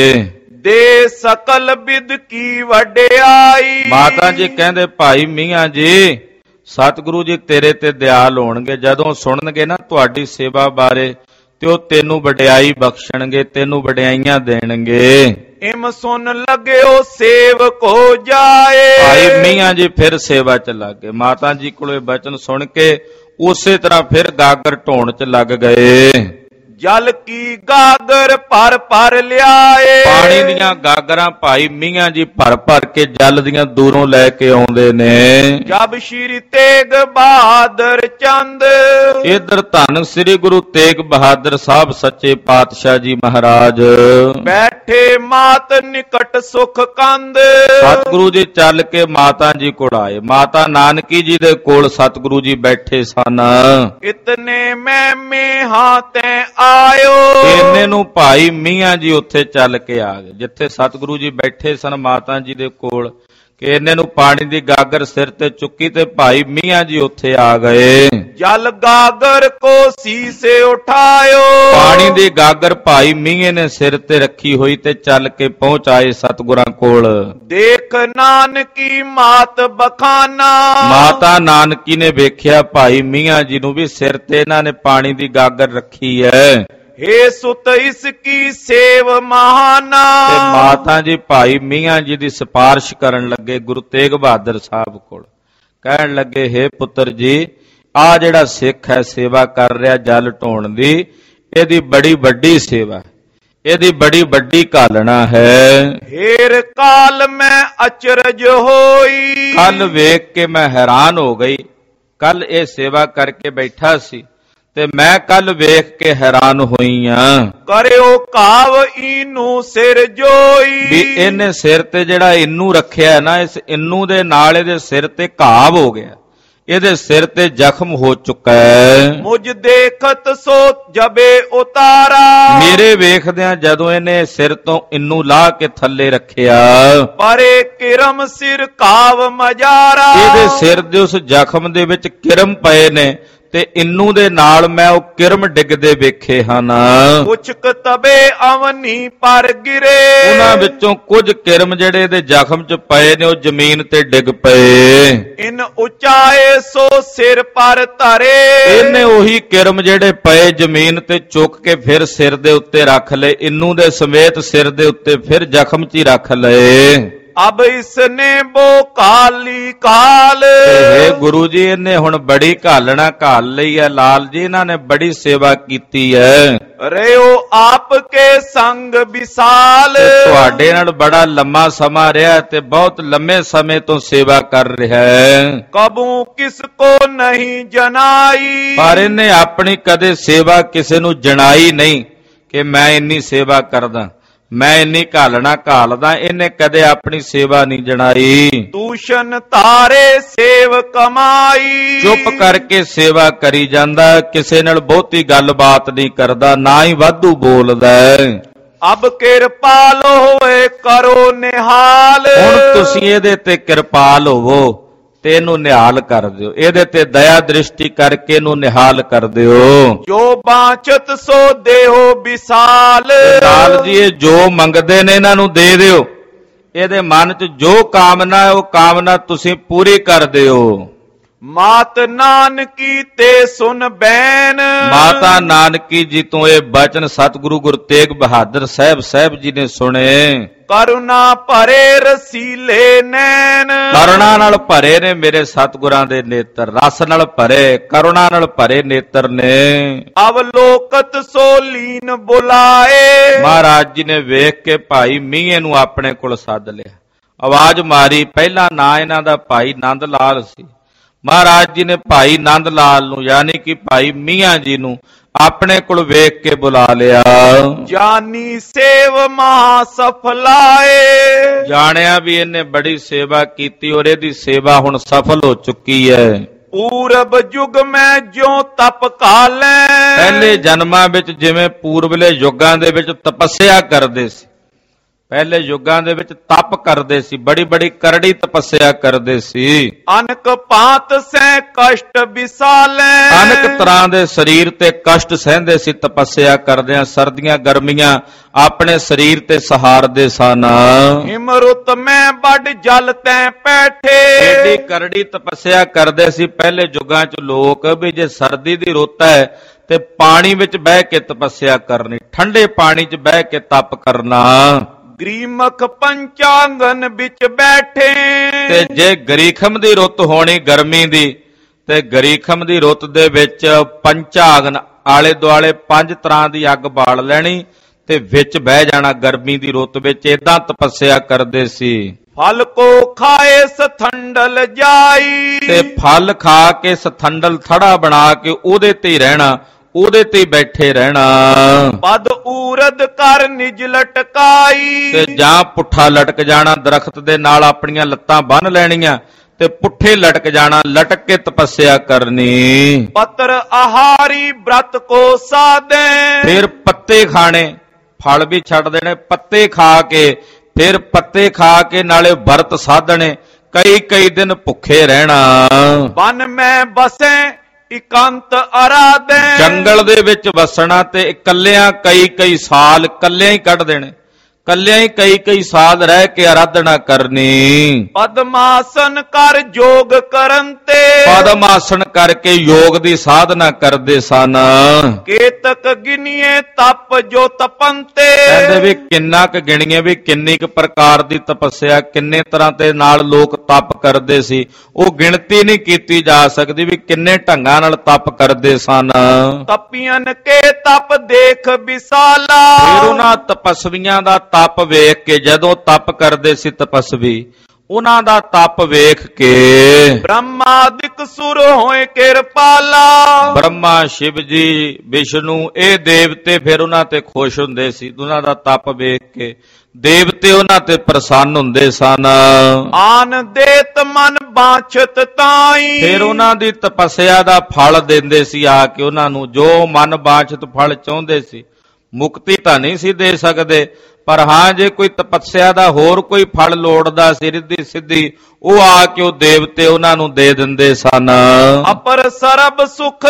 ਦੇ ਸਕਲ ਬਿਦ ਕੀ ਵਡਿਆਈ, ਮਾਤਾ ਜੀ ਕਹਿੰਦੇ ਭਾਈ ਮੀਆਂ ਜੀ ਸਤਿਗੁਰੂ ਜੀ ਤੇਰੇ ਤੇ ਦਿਆਲ ਹੋਣਗੇ, ਜਦੋਂ ਸੁਣਨਗੇ ਨਾ ਤੁਹਾਡੀ ਸੇਵਾ ਬਾਰੇ ਤੇ ਉਹ ਤੈਨੂੰ ਵਡਿਆਈ ਬਖਸ਼ਣਗੇ, ਤੈਨੂੰ ਵਡਿਆਈਆਂ ਦੇਣਗੇ। ਇਮ ਸੁਨ ਲਗਿਓ ਸੇਵਕ ਹੋ ਜਾਏ, ਭਾਈ ਮੀਆਂ ਜੀ ਫਿਰ ਸੇਵਾ ਚ ਲੱਗ ਗਏ। ਮਾਤਾ ਜੀ ਕੋਲੇ ਬਚਨ ਸੁਣ ਕੇ ਉਸੇ ਤਰ੍ਹਾਂ ਫਿਰ ਗਾਗਰ ਢੋਣ ਚ ਲੱਗ ਗਏ। ਜਲ ਕੀ ਗਾਗਰ ਭਰ ਭਰ ਲਿਆਏ, ਪਾਣੀ ਦੀਆਂ ਗਾਗਰਾਂ ਭਾਈ ਮੀਆਂ ਜੀ ਭਰ ਭਰ ਕੇ ਜਲ ਦੀਆਂ ਦੂਰੋਂ ਲੈ ਕੇ ਆਉਂਦੇ ਨੇ। ਜਬ ਸ਼੍ਰੀ ਤੇਗ ਬਹਾਦਰ ਚੰਦ, ਇਧਰ ਧੰਨ ਸ੍ਰੀ ਗੁਰੂ ਤੇਗ ਬਹਾਦਰ ਸਾਹਿਬ ਸੱਚੇ ਪਾਤਸ਼ਾਹ ਜੀ ਮਹਾਰਾਜ ਬੈਠੇ ਮਾਤ ਨਿਕਟ ਸੁਖ ਕੰਦ, ਸਤਿਗੁਰੂ ਜੀ ਚੱਲ ਕੇ ਮਾਤਾ ਜੀ ਕੋਲ ਆਏ। ਮਾਤਾ ਨਾਨਕੀ ਜੀ ਦੇ ਕੋਲ ਸਤਿਗੁਰੂ ਜੀ ਬੈਠੇ ਸਨ। ਇਤਨੇ ਮੈਂ ਮੇਹਾਂ ਤੈ ਆਇਓ, ਇੰਨੇ ਨੂੰ ਭਾਈ ਮੀਆਂ ਜੀ ਉੱਥੇ ਚੱਲ ਕੇ ਆ ਗਏ ਜਿੱਥੇ ਸਤਿਗੁਰੂ ਜੀ ਬੈਠੇ ਸਨ ਮਾਤਾ ਜੀ ਦੇ ਕੋਲ, ਕਿ ਇੰਨੇ ਨੂੰ ਪਾਣੀ ਦੀ ਗਾਗਰ ਸਿਰ ਤੇ ਚੁੱਕੀ ਤੇ ਭਾਈ ਮੀਆਂ ਜੀ ਉੱਥੇ ਆ ਗਏ। ਜਲ ਗਾਗਰ ਕੋ ਸੀਸੇ ਉਠਾਇਓ, ਪਾਣੀ ਦੀ ਗਾਗਰ ਭਾਈ ਮੀਆਂ ਨੇ ਸਿਰ ਤੇ ਰੱਖੀ ਹੋਈ ਤੇ ਚੱਲ ਕੇ ਪਹੁੰਚਾਏ ਸਤਿਗੁਰਾਂ ਕੋਲ। ਦੇਖ ਨਾਨਕੀ ਮਾਤ ਬਖਾਨਾ, ਮਾਤਾ ਨਾਨਕੀ ਨੇ ਵੇਖਿਆ ਭਾਈ ਮੀਆਂ ਜੀ ਨੂੰ ਵੀ ਸਿਰ ਤੇ ਇਹਨਾਂ ਨੇ ਪਾਣੀ ਦੀ ਗਾਗਰ ਰੱਖੀ ਹੈ। ਹੇ ਸੁਤ ਇਸ ਕੀ ਸੇਵ ਮਹਾਨਾ, ਤੇ ਮਾਤਾ ਜੀ ਭਾਈ ਮੀਆਂ ਜੀ ਦੀ ਸਿਫਾਰਿਸ਼ ਕਰਨ ਲੱਗੇ ਗੁਰੂ ਤੇਗ ਬਹਾਦਰ ਸਾਹਿਬ ਕੋਲ। ਕਹਿਣ ਲੱਗੇ, ਹੇ ਪੁੱਤਰ ਜੀ, ਆ ਜਿਹੜਾ ਸਿੱਖ ਹੈ ਸੇਵਾ ਕਰ ਰਿਹਾ ਜਲ ਢੋਣ ਦੀ, ਇਹਦੀ ਬੜੀ ਵੱਡੀ ਸੇਵਾ, ਇਹਦੀ ਬੜੀ ਵੱਡੀ ਕਾਲਣਾ ਹੈ। ਹੇਰ ਕਾਲ ਮੈਂ ਅਚਰਜ ਹੋਈ, ਕੱਲ ਵੇਖ ਕੇ ਮੈਂ ਹੈਰਾਨ ਹੋ ਗਈ। ਕੱਲ ਇਹ ਸੇਵਾ ਕਰਕੇ ਬੈਠਾ ਸੀ ਤੇ ਮੈਂ ਕੱਲ ਵੇਖ ਕੇ ਹੈਰਾਨ ਹੋਈ ਆ। ਕਰਿਓ ਕਾਵ ਇਹਨੂੰ ਸਿਰ ਜੋਈ, ਵੀ ਇਹਨੇ ਸਿਰ ਤੇ ਜਿਹੜਾ ਇਹਨੂੰ ਰੱਖਿਆ ਨਾ, ਇਸ ਇਹਨੂੰ ਦੇ ਨਾਲ ਇਹਦੇ ਸਿਰ ਤੇ ਘਾਵ ਹੋ ਗਿਆ, ਇਹਦੇ ਸਿਰ ਤੇ ਜ਼ਖਮ ਹੋ ਚੁੱਕਾ ਹੈ। ਮੁਝ ਦੇਖਤ ਸੋ ਜਬੇ ਉਤਾਰਾ, ਮੇਰੇ ਵੇਖਦਿਆਂ ਜਦੋਂ ਇਹਨੇ ਸਿਰ ਤੋਂ ਇਹਨੂੰ ਲਾਹ ਕੇ ਥੱਲੇ ਰੱਖਿਆ, ਪਰੇ ਕਿਰਮ ਸਿਰ ਕਾਵ ਮਜਾਰਾ, ਇਹਦੇ ਸਿਰ ਦੇ ਉਸ ਜ਼ਖਮ ਦੇ ਵਿੱਚ ਕਿਰਮ ਪਏ ਨੇ ਤੇ ਇੰਨੂ ਦੇ ਨਾਲ ਮੈਂ ਉਹ ਕਿਰਮ ਡਿੱਗਦੇ ਵੇਖੇ ਹਨ। ਕੁਛਕ ਤਬੇ ਅਵਨੀ ਪਰ ਗਿਰੇ, ਉਹਨਾਂ ਵਿੱਚੋਂ ਕੁਝ ਕਿਰਮ ਜਿਹੜੇ ਇਹਦੇ ਜ਼ਖਮ 'ਚ ਪਏ ਨੇ ਉਹ ਜ਼ਮੀਨ ਤੇ ਡਿੱਗ ਪਏ। ਇਨ ਉਚਾਏ ਸੋ ਸਿਰ ਪਰ ਧਰੇ, ਇਹਨੇ ਉਹੀ ਕਿਰਮ ਜਿਹੜੇ ਪਏ ਜ਼ਮੀਨ ਤੇ ਚੁੱਕ ਕੇ ਫਿਰ ਸਿਰ ਦੇ ਉੱਤੇ ਰੱਖ ਲਏ, ਇੰਨੂ ਦੇ ਸਮੇਤ ਸਿਰ ਦੇ ਉੱਤੇ ਫਿਰ ਜ਼ਖਮ 'ਚ ਹੀ ਰੱਖ ਲਏ। ਅਬ ਇਸਨੇ ਬੋ ਕਾਲੀ ਕਾਲ, ਹੇ ਗੁਰੂ ਜੀ, ਇਹਨੇ ਹੁਣ ਬੜੀ ਘਾਲਣਾ ਘਾਲ ਲਈ ਹੈ। ਲਾਲ ਜੀ, ਇਹਨਾਂ ਨੇ ਬੜੀ ਸੇਵਾ ਕੀਤੀ ਹੈ। ਰਿਓ ਆਪ ਕੇ ਸੰਗ ਵਿਸਾਲ, ਤੁਹਾਡੇ ਨਾਲ ਬੜਾ ਲੰਮਾ ਸਮਾਂ ਰਿਹਾ ਤੇ ਬਹੁਤ ਲੰਮੇ ਸਮੇਂ ਤੋਂ ਸੇਵਾ ਕਰ ਰਿਹਾ ਹੈ। ਕਬੂ ਕਿਸ ਕੋ ਨਹੀਂ ਜਨਾਈ, ਪਰ ਇਹਨੇ ਆਪਣੀ ਕਦੇ ਸੇਵਾ ਕਿਸੇ ਨੂੰ ਜਣਾਈ ਨਹੀਂ ਕਿ ਮੈਂ ਇੰਨੀ ਸੇਵਾ ਕਰਦਾ, ਮੈਂ ਇੰਨੀ ਘਾਲਣਾ ਘਾਲਦਾ। ਇਹਨੇ ਕਦੇ ਆਪਣੀ ਸੇਵਾ ਨਹੀਂ ਜਣਾਈ। ਦੂਸ਼ਣ ਤਾਰੇ ਸੇਵ ਕਮਾਈ, ਚੁੱਪ ਕਰਕੇ ਸੇਵਾ ਕਰੀ ਜਾਂਦਾ, ਕਿਸੇ ਨਾਲ ਬਹੁਤੀ ਗੱਲਬਾਤ ਨਹੀਂ ਕਰਦਾ, ਨਾ ਹੀ ਵਾਧੂ ਬੋਲਦਾ। ਅਬ ਕਿਰਪਾਲ ਹੋਏ ਕਰੋ ਨਿਹਾਲ, ਹੁਣ ਤੁਸੀਂ ਇਹਦੇ ਤੇ ਕਿਰਪਾਲ ਹੋਵੋ ਤੇ ਇਹਨੂੰ ਨਿਹਾਲ ਕਰ ਦਿਓ, ਇਹਦੇ ਤੇ ਦਇਆ ਦ੍ਰਿਸ਼ਟੀ ਕਰਕੇ ਇਹਨੂੰ ਨਿਹਾਲ ਕਰ ਦਿਓ। ਜੋ ਬਾਚਤ ਸੋ ਦੇਹੋ ਵਿਸਾਲ, ਲਾਲ ਜੀ, ਇਹ ਜੋ ਮੰਗਦੇ ਨੇ ਇਹਨਾਂ ਨੂੰ ਦੇ ਦਿਓ, ਇਹਦੇ ਮਨ 'ਚ ਜੋ ਕਾਮਨਾ ਹੈ ਉਹ ਕਾਮਨਾ ਤੁਸੀਂ ਪੂਰੀ ਕਰ ਦਿਓ। ਮਾਤ ਨਾਨਕੀ ਤੇ ਸੁਨ ਬੈਨ, ਮਾਤਾ ਨਾਨਕੀ ਜੀ ਤੋਂ ਇਹ ਬਚਨ ਸਤਿਗੁਰੂ ਗੁਰੂ ਤੇਗ ਬਹਾਦਰ ਸਾਹਿਬ ਜੀ ਨੇ ਸੁਣੇ। ਕਰੁਣਾ ਭਰੇ ਰਸੀਲੇ ਨੈਣ, ਕਰੁਣਾ ਨਾਲ ਭਰੇ ਨੇ ਮੇਰੇ ਸਤਿਗੁਰਾਂ ਦੇ ਨੇਤਰ, ਰਸ ਨਾਲ ਭਰੇ, ਕਰੁਣਾ ਨਾਲ ਭਰੇ ਨੇਤਰ ਨੇ। ਅਵਲੋਕਤ ਸੋ ਲੀਨ ਬੁਲਾਏ, ਮਹਾਰਾਜ ਜੀ ਨੇ ਵੇਖ ਕੇ ਭਾਈ ਮੀਂਹ ਨੂੰ ਆਪਣੇ ਕੋਲ ਸੱਦ ਲਿਆ, ਆਵਾਜ਼ ਮਾਰੀ। ਪਹਿਲਾ ਨਾਂ ਇਹਨਾਂ ਦਾ ਭਾਈ ਨੰਦ ਲਾਲ ਸੀ। ਮਹਾਰਾਜ ਜੀ ਨੇ ਭਾਈ ਨੰਦ ਲਾਲ ਨੂੰ ਯਾਨੀ ਕਿ ਭਾਈ ਮੀਆਂ ਜੀ ਨੂੰ ਆਪਣੇ ਕੋਲ ਵੇਖ ਕੇ ਬੁਲਾ ਲਿਆ। ਜਾਨੀ ਸੇਵ ਮਹਾ ਸਫਲਾਏ, ਜਾਣਿਆ ਵੀ ਇਹਨੇ ਬੜੀ ਸੇਵਾ ਕੀਤੀ ਔਰ ਇਹਦੀ ਸੇਵਾ ਹੁਣ ਸਫਲ ਹੋ ਚੁੱਕੀ ਹੈ। ਪੂਰਬ ਯੁਗ ਮੈਂ ਜਿਉ ਤਪ ਕਾਲੈ, ਪਹਿਲੇ ਜਨਮਾਂ ਵਿੱਚ ਜਿਵੇਂ ਪੂਰਬਲੇ ਯੁੱਗਾਂ ਦੇ ਵਿੱਚ ਤਪੱਸਿਆ ਕਰਦੇ ਸੀ, ਪਹਿਲੇ ਯੁੱਗਾਂ ਦੇ ਵਿੱਚ ਤਪ ਕਰਦੇ ਸੀ, ਬੜੀ ਬੜੀ ਕਰੜੀ ਤਪੱਸਿਆ ਕਰਦੇ ਸੀ। ਅਨਕ ਪਾਤ ਸਹਿ ਕਸ਼ਟ ਵਿਸਾਲੈ, ਅਨੇਕ ਤਰ੍ਹਾਂ ਦੇ ਸਰੀਰ ਤੇ ਕਸ਼ਟ ਸਹਿੰਦੇ ਸੀ ਤਪੱਸਿਆ ਕਰਦਿਆਂ, ਸਰਦੀਆਂ ਗਰਮੀਆਂ ਆਪਣੇ ਸਰੀਰ ਤੇ ਸਹਾਰਦੇ ਸਨ। ਹਿਮਰੁਤ ਮੈਂ ਵੱਡ ਜਲ ਤੈ ਬੈਠੇ, ਏਡੀ ਕਰੜੀ ਤਪੱਸਿਆ ਕਰਦੇ ਸੀ ਪਹਿਲੇ ਯੁੱਗਾਂ 'ਚ ਲੋਕ ਵੀ ਜੇ ਸਰਦੀ ਦੀ ਰੁੱਤ ਹੈ ਤੇ ਪਾਣੀ ਵਿੱਚ ਬਹਿ ਕੇ ਤਪੱਸਿਆ ਕਰਨੀ, ਠੰਡੇ ਪਾਣੀ 'ਚ ਬਹਿ ਕੇ ਤਪ ਕਰਨਾ। ਗ੍ਰੀਮਖ ਪੰਚਾਂਗਨ ਵਿੱਚ ਬੈਠੇ, ਤੇ ਜੇ ਗਰੀਖਮ ਦੀ ਰੁੱਤ ਹੋਣੀ ਗਰਮੀ ਦੀ ਤੇ ਗਰੀਖਮ ਦੀ ਰੁੱਤ ਦੇ ਵਿੱਚ ਪੰਚਾਗਨ ਆਲੇ ਦੁਆਲੇ 5 ਤਰ੍ਹਾਂ ਦੀ ਅੱਗ ਬਾਲ ਲੈਣੀ ਤੇ ਵਿੱਚ ਬਹਿ ਜਾਣਾ ਗਰਮੀ ਦੀ ਰੁੱਤ ਵਿੱਚ। ਏਦਾਂ ਤਪੱਸਿਆ ਕਰਦੇ ਸੀ। ਫਲ ਕੋ ਖਾਏ ਸਥੰਡਲ ਜਾਈ, ਤੇ ਫਲ ਖਾ ਕੇ ਸਥੰਡਲ ਥੜਾ ਬਣਾ ਕੇ ਉਹਦੇ ਤੇ ਹੀ ਰਹਿਣਾ, ਉਹਦੇ ਤੇ ਬੈਠੇ ਰਹਿਣਾ। ਪਦ ਊਰਦ ਕਰ ਨਿਜ ਲਟਕਾਈ, ਤੇ ਜਾਂ ਪੁੱਠਾ ਲਟਕ ਜਾਣਾ, ਦਰਖਤ ਦੇ ਨਾਲ ਆਪਣੀਆਂ ਲੱਤਾਂ ਬੰਨ ਲੈਣੀਆਂ ਤੇ ਪੁੱਠੇ ਲਟਕ ਜਾਣਾ, ਲਟਕ ਕੇ ਤਪੱਸਿਆ ਕਰਨੀ। ਪੱਤਰ ਆਹਾਰੀ ਬ੍ਰਤ ਕੋ ਸਾਧੇ, ਫਿਰ ਪੱਤੇ ਖਾਣੇ, ਫਲ ਵੀ ਛੱਡ ਦੇਣੇ, ਪੱਤੇ ਖਾ ਕੇ ਫਿਰ ਪੱਤੇ ਖਾ ਕੇ ਨਾਲੇ ਵਰਤ ਸਾਧਣੇ, ਕਈ ਦਿਨ ਭੁੱਖੇ ਰਹਿਣਾ। ਬਨ ਮੈਂ ਬਸੇ ਇਕੰਤ ਅਰਾਧੇ, ਜੰਗਲ ਦੇ ਵਿੱਚ ਵਸਣਾ ਤੇ ਇਕੱਲਿਆਂ ਕਈ ਸਾਲ ਇਕੱਲਿਆਂ ਹੀ ਕੱਢ ਦੇਣੇ, ਇਕੱਲਿਆਂ ਹੀ ਕਈ ਸਾਲ ਰਹਿ ਕੇ ਆਰਾਧਨਾ ਕਰਨੀ। ਪਦਮਾਸਨ ਕਰ ਜੋਗ ਕਰਨ ਤੇ, ਪਦਮ ਆਸਣ ਕਰਕੇ ਯੋਗ ਦੀ ਸਾਧਨਾ ਕਰਦੇ ਸਨ। ਕੇਤਕ ਗਿਨੀਏ ਤਪ ਜੋ ਤਪੰਤੇ, ਕਹਿੰਦੇ ਵੀ ਕਿੰਨਾ ਕੁ ਗਿਣੀਏ ਵੀ ਕਿੰਨੀ ਕੁ ਪ੍ਰਕਾਰ ਦੀ ਤਪੱਸਿਆ, ਕਿੰਨੇ ਤਰ੍ਹਾਂ ਦੇ ਨਾਲ ਲੋਕ ਤਪ ਕਰਦੇ ਸੀ, ਉਹ ਗਿਣਤੀ ਨਹੀਂ ਕੀਤੀ ਜਾ ਸਕਦੀ ਵੀ ਕਿੰਨੇ ਢੰਗਾਂ ਨਾਲ ਤਪ ਕਰਦੇ ਸਨ। ਤਪੀਆਂ ਕੇ ਤਪ ਦੇਖ ਵਿਸਾਲਾ, ਫਿਰ ਉਹਨਾਂ ਤਪਸਵੀਆਂ ਦਾ ਤਪ ਵੇਖ ਕੇ, ਜਦੋਂ ਤਪ ਕਰਦੇ ਸੀ ਤਪਸਵੀ, ਉਹਨਾਂ ਦਾ ਤਪ ਵੇਖ ਕੇ ਬ੍ਰਹਮਾਦਿਕ ਸੁਰ ਹੋਏ ਕਿਰਪਾਲਾ, ਬ੍ਰਹਮਾ, ਸ਼ਿਵ ਜੀ, ਵਿਸ਼ਨੂੰ, ਇਹ ਦੇਵਤੇ ਫਿਰ ਉਹਨਾਂ ਤੇ ਖੁਸ਼ ਹੁੰਦੇ ਸੀ। ਉਹਨਾਂ ਦਾ ਤਪ ਵੇਖ ਕੇ ਦੇਵਤੇ ਉਹਨਾਂ ਤੇ ਪ੍ਰਸੰਨ ਹੁੰਦੇ ਸਨ। ਆਨ ਦੇਤ ਮਨ ਬਾਛਤ ਤਾਈ, ਫਿਰ ਉਹਨਾਂ ਦੀ ਤਪੱਸਿਆ ਦਾ ਫਲ ਦਿੰਦੇ ਸੀ ਆ ਕੇ ਉਹਨਾਂ ਨੂੰ, ਜੋ ਮਨ ਬਾਛਤ ਫਲ ਚਾਹੁੰਦੇ ਸੀ। ਮੁਕਤੀ ਤਾਂ ਨਹੀਂ ਸੀ ਦੇ ਸਕਦੇ, ਪਰ ਹਾਂ ਜੇ ਕੋਈ ਤਪੱਸਿਆ ਦਾ ਹੋਰ ਕੋਈ ਫਲ ਲੋੜਦਾ ਸੀ ਰਿੱਧੀ ਸਿੱਧੀ, ਉਹ ਆ ਕੇ ਉਹ ਦੇਵਤੇ ਉਹਨਾਂ ਨੂੰ ਦੇ ਦਿੰਦੇ ਸਨ। ਅਪਰ ਸਰਬ ਸੁਖ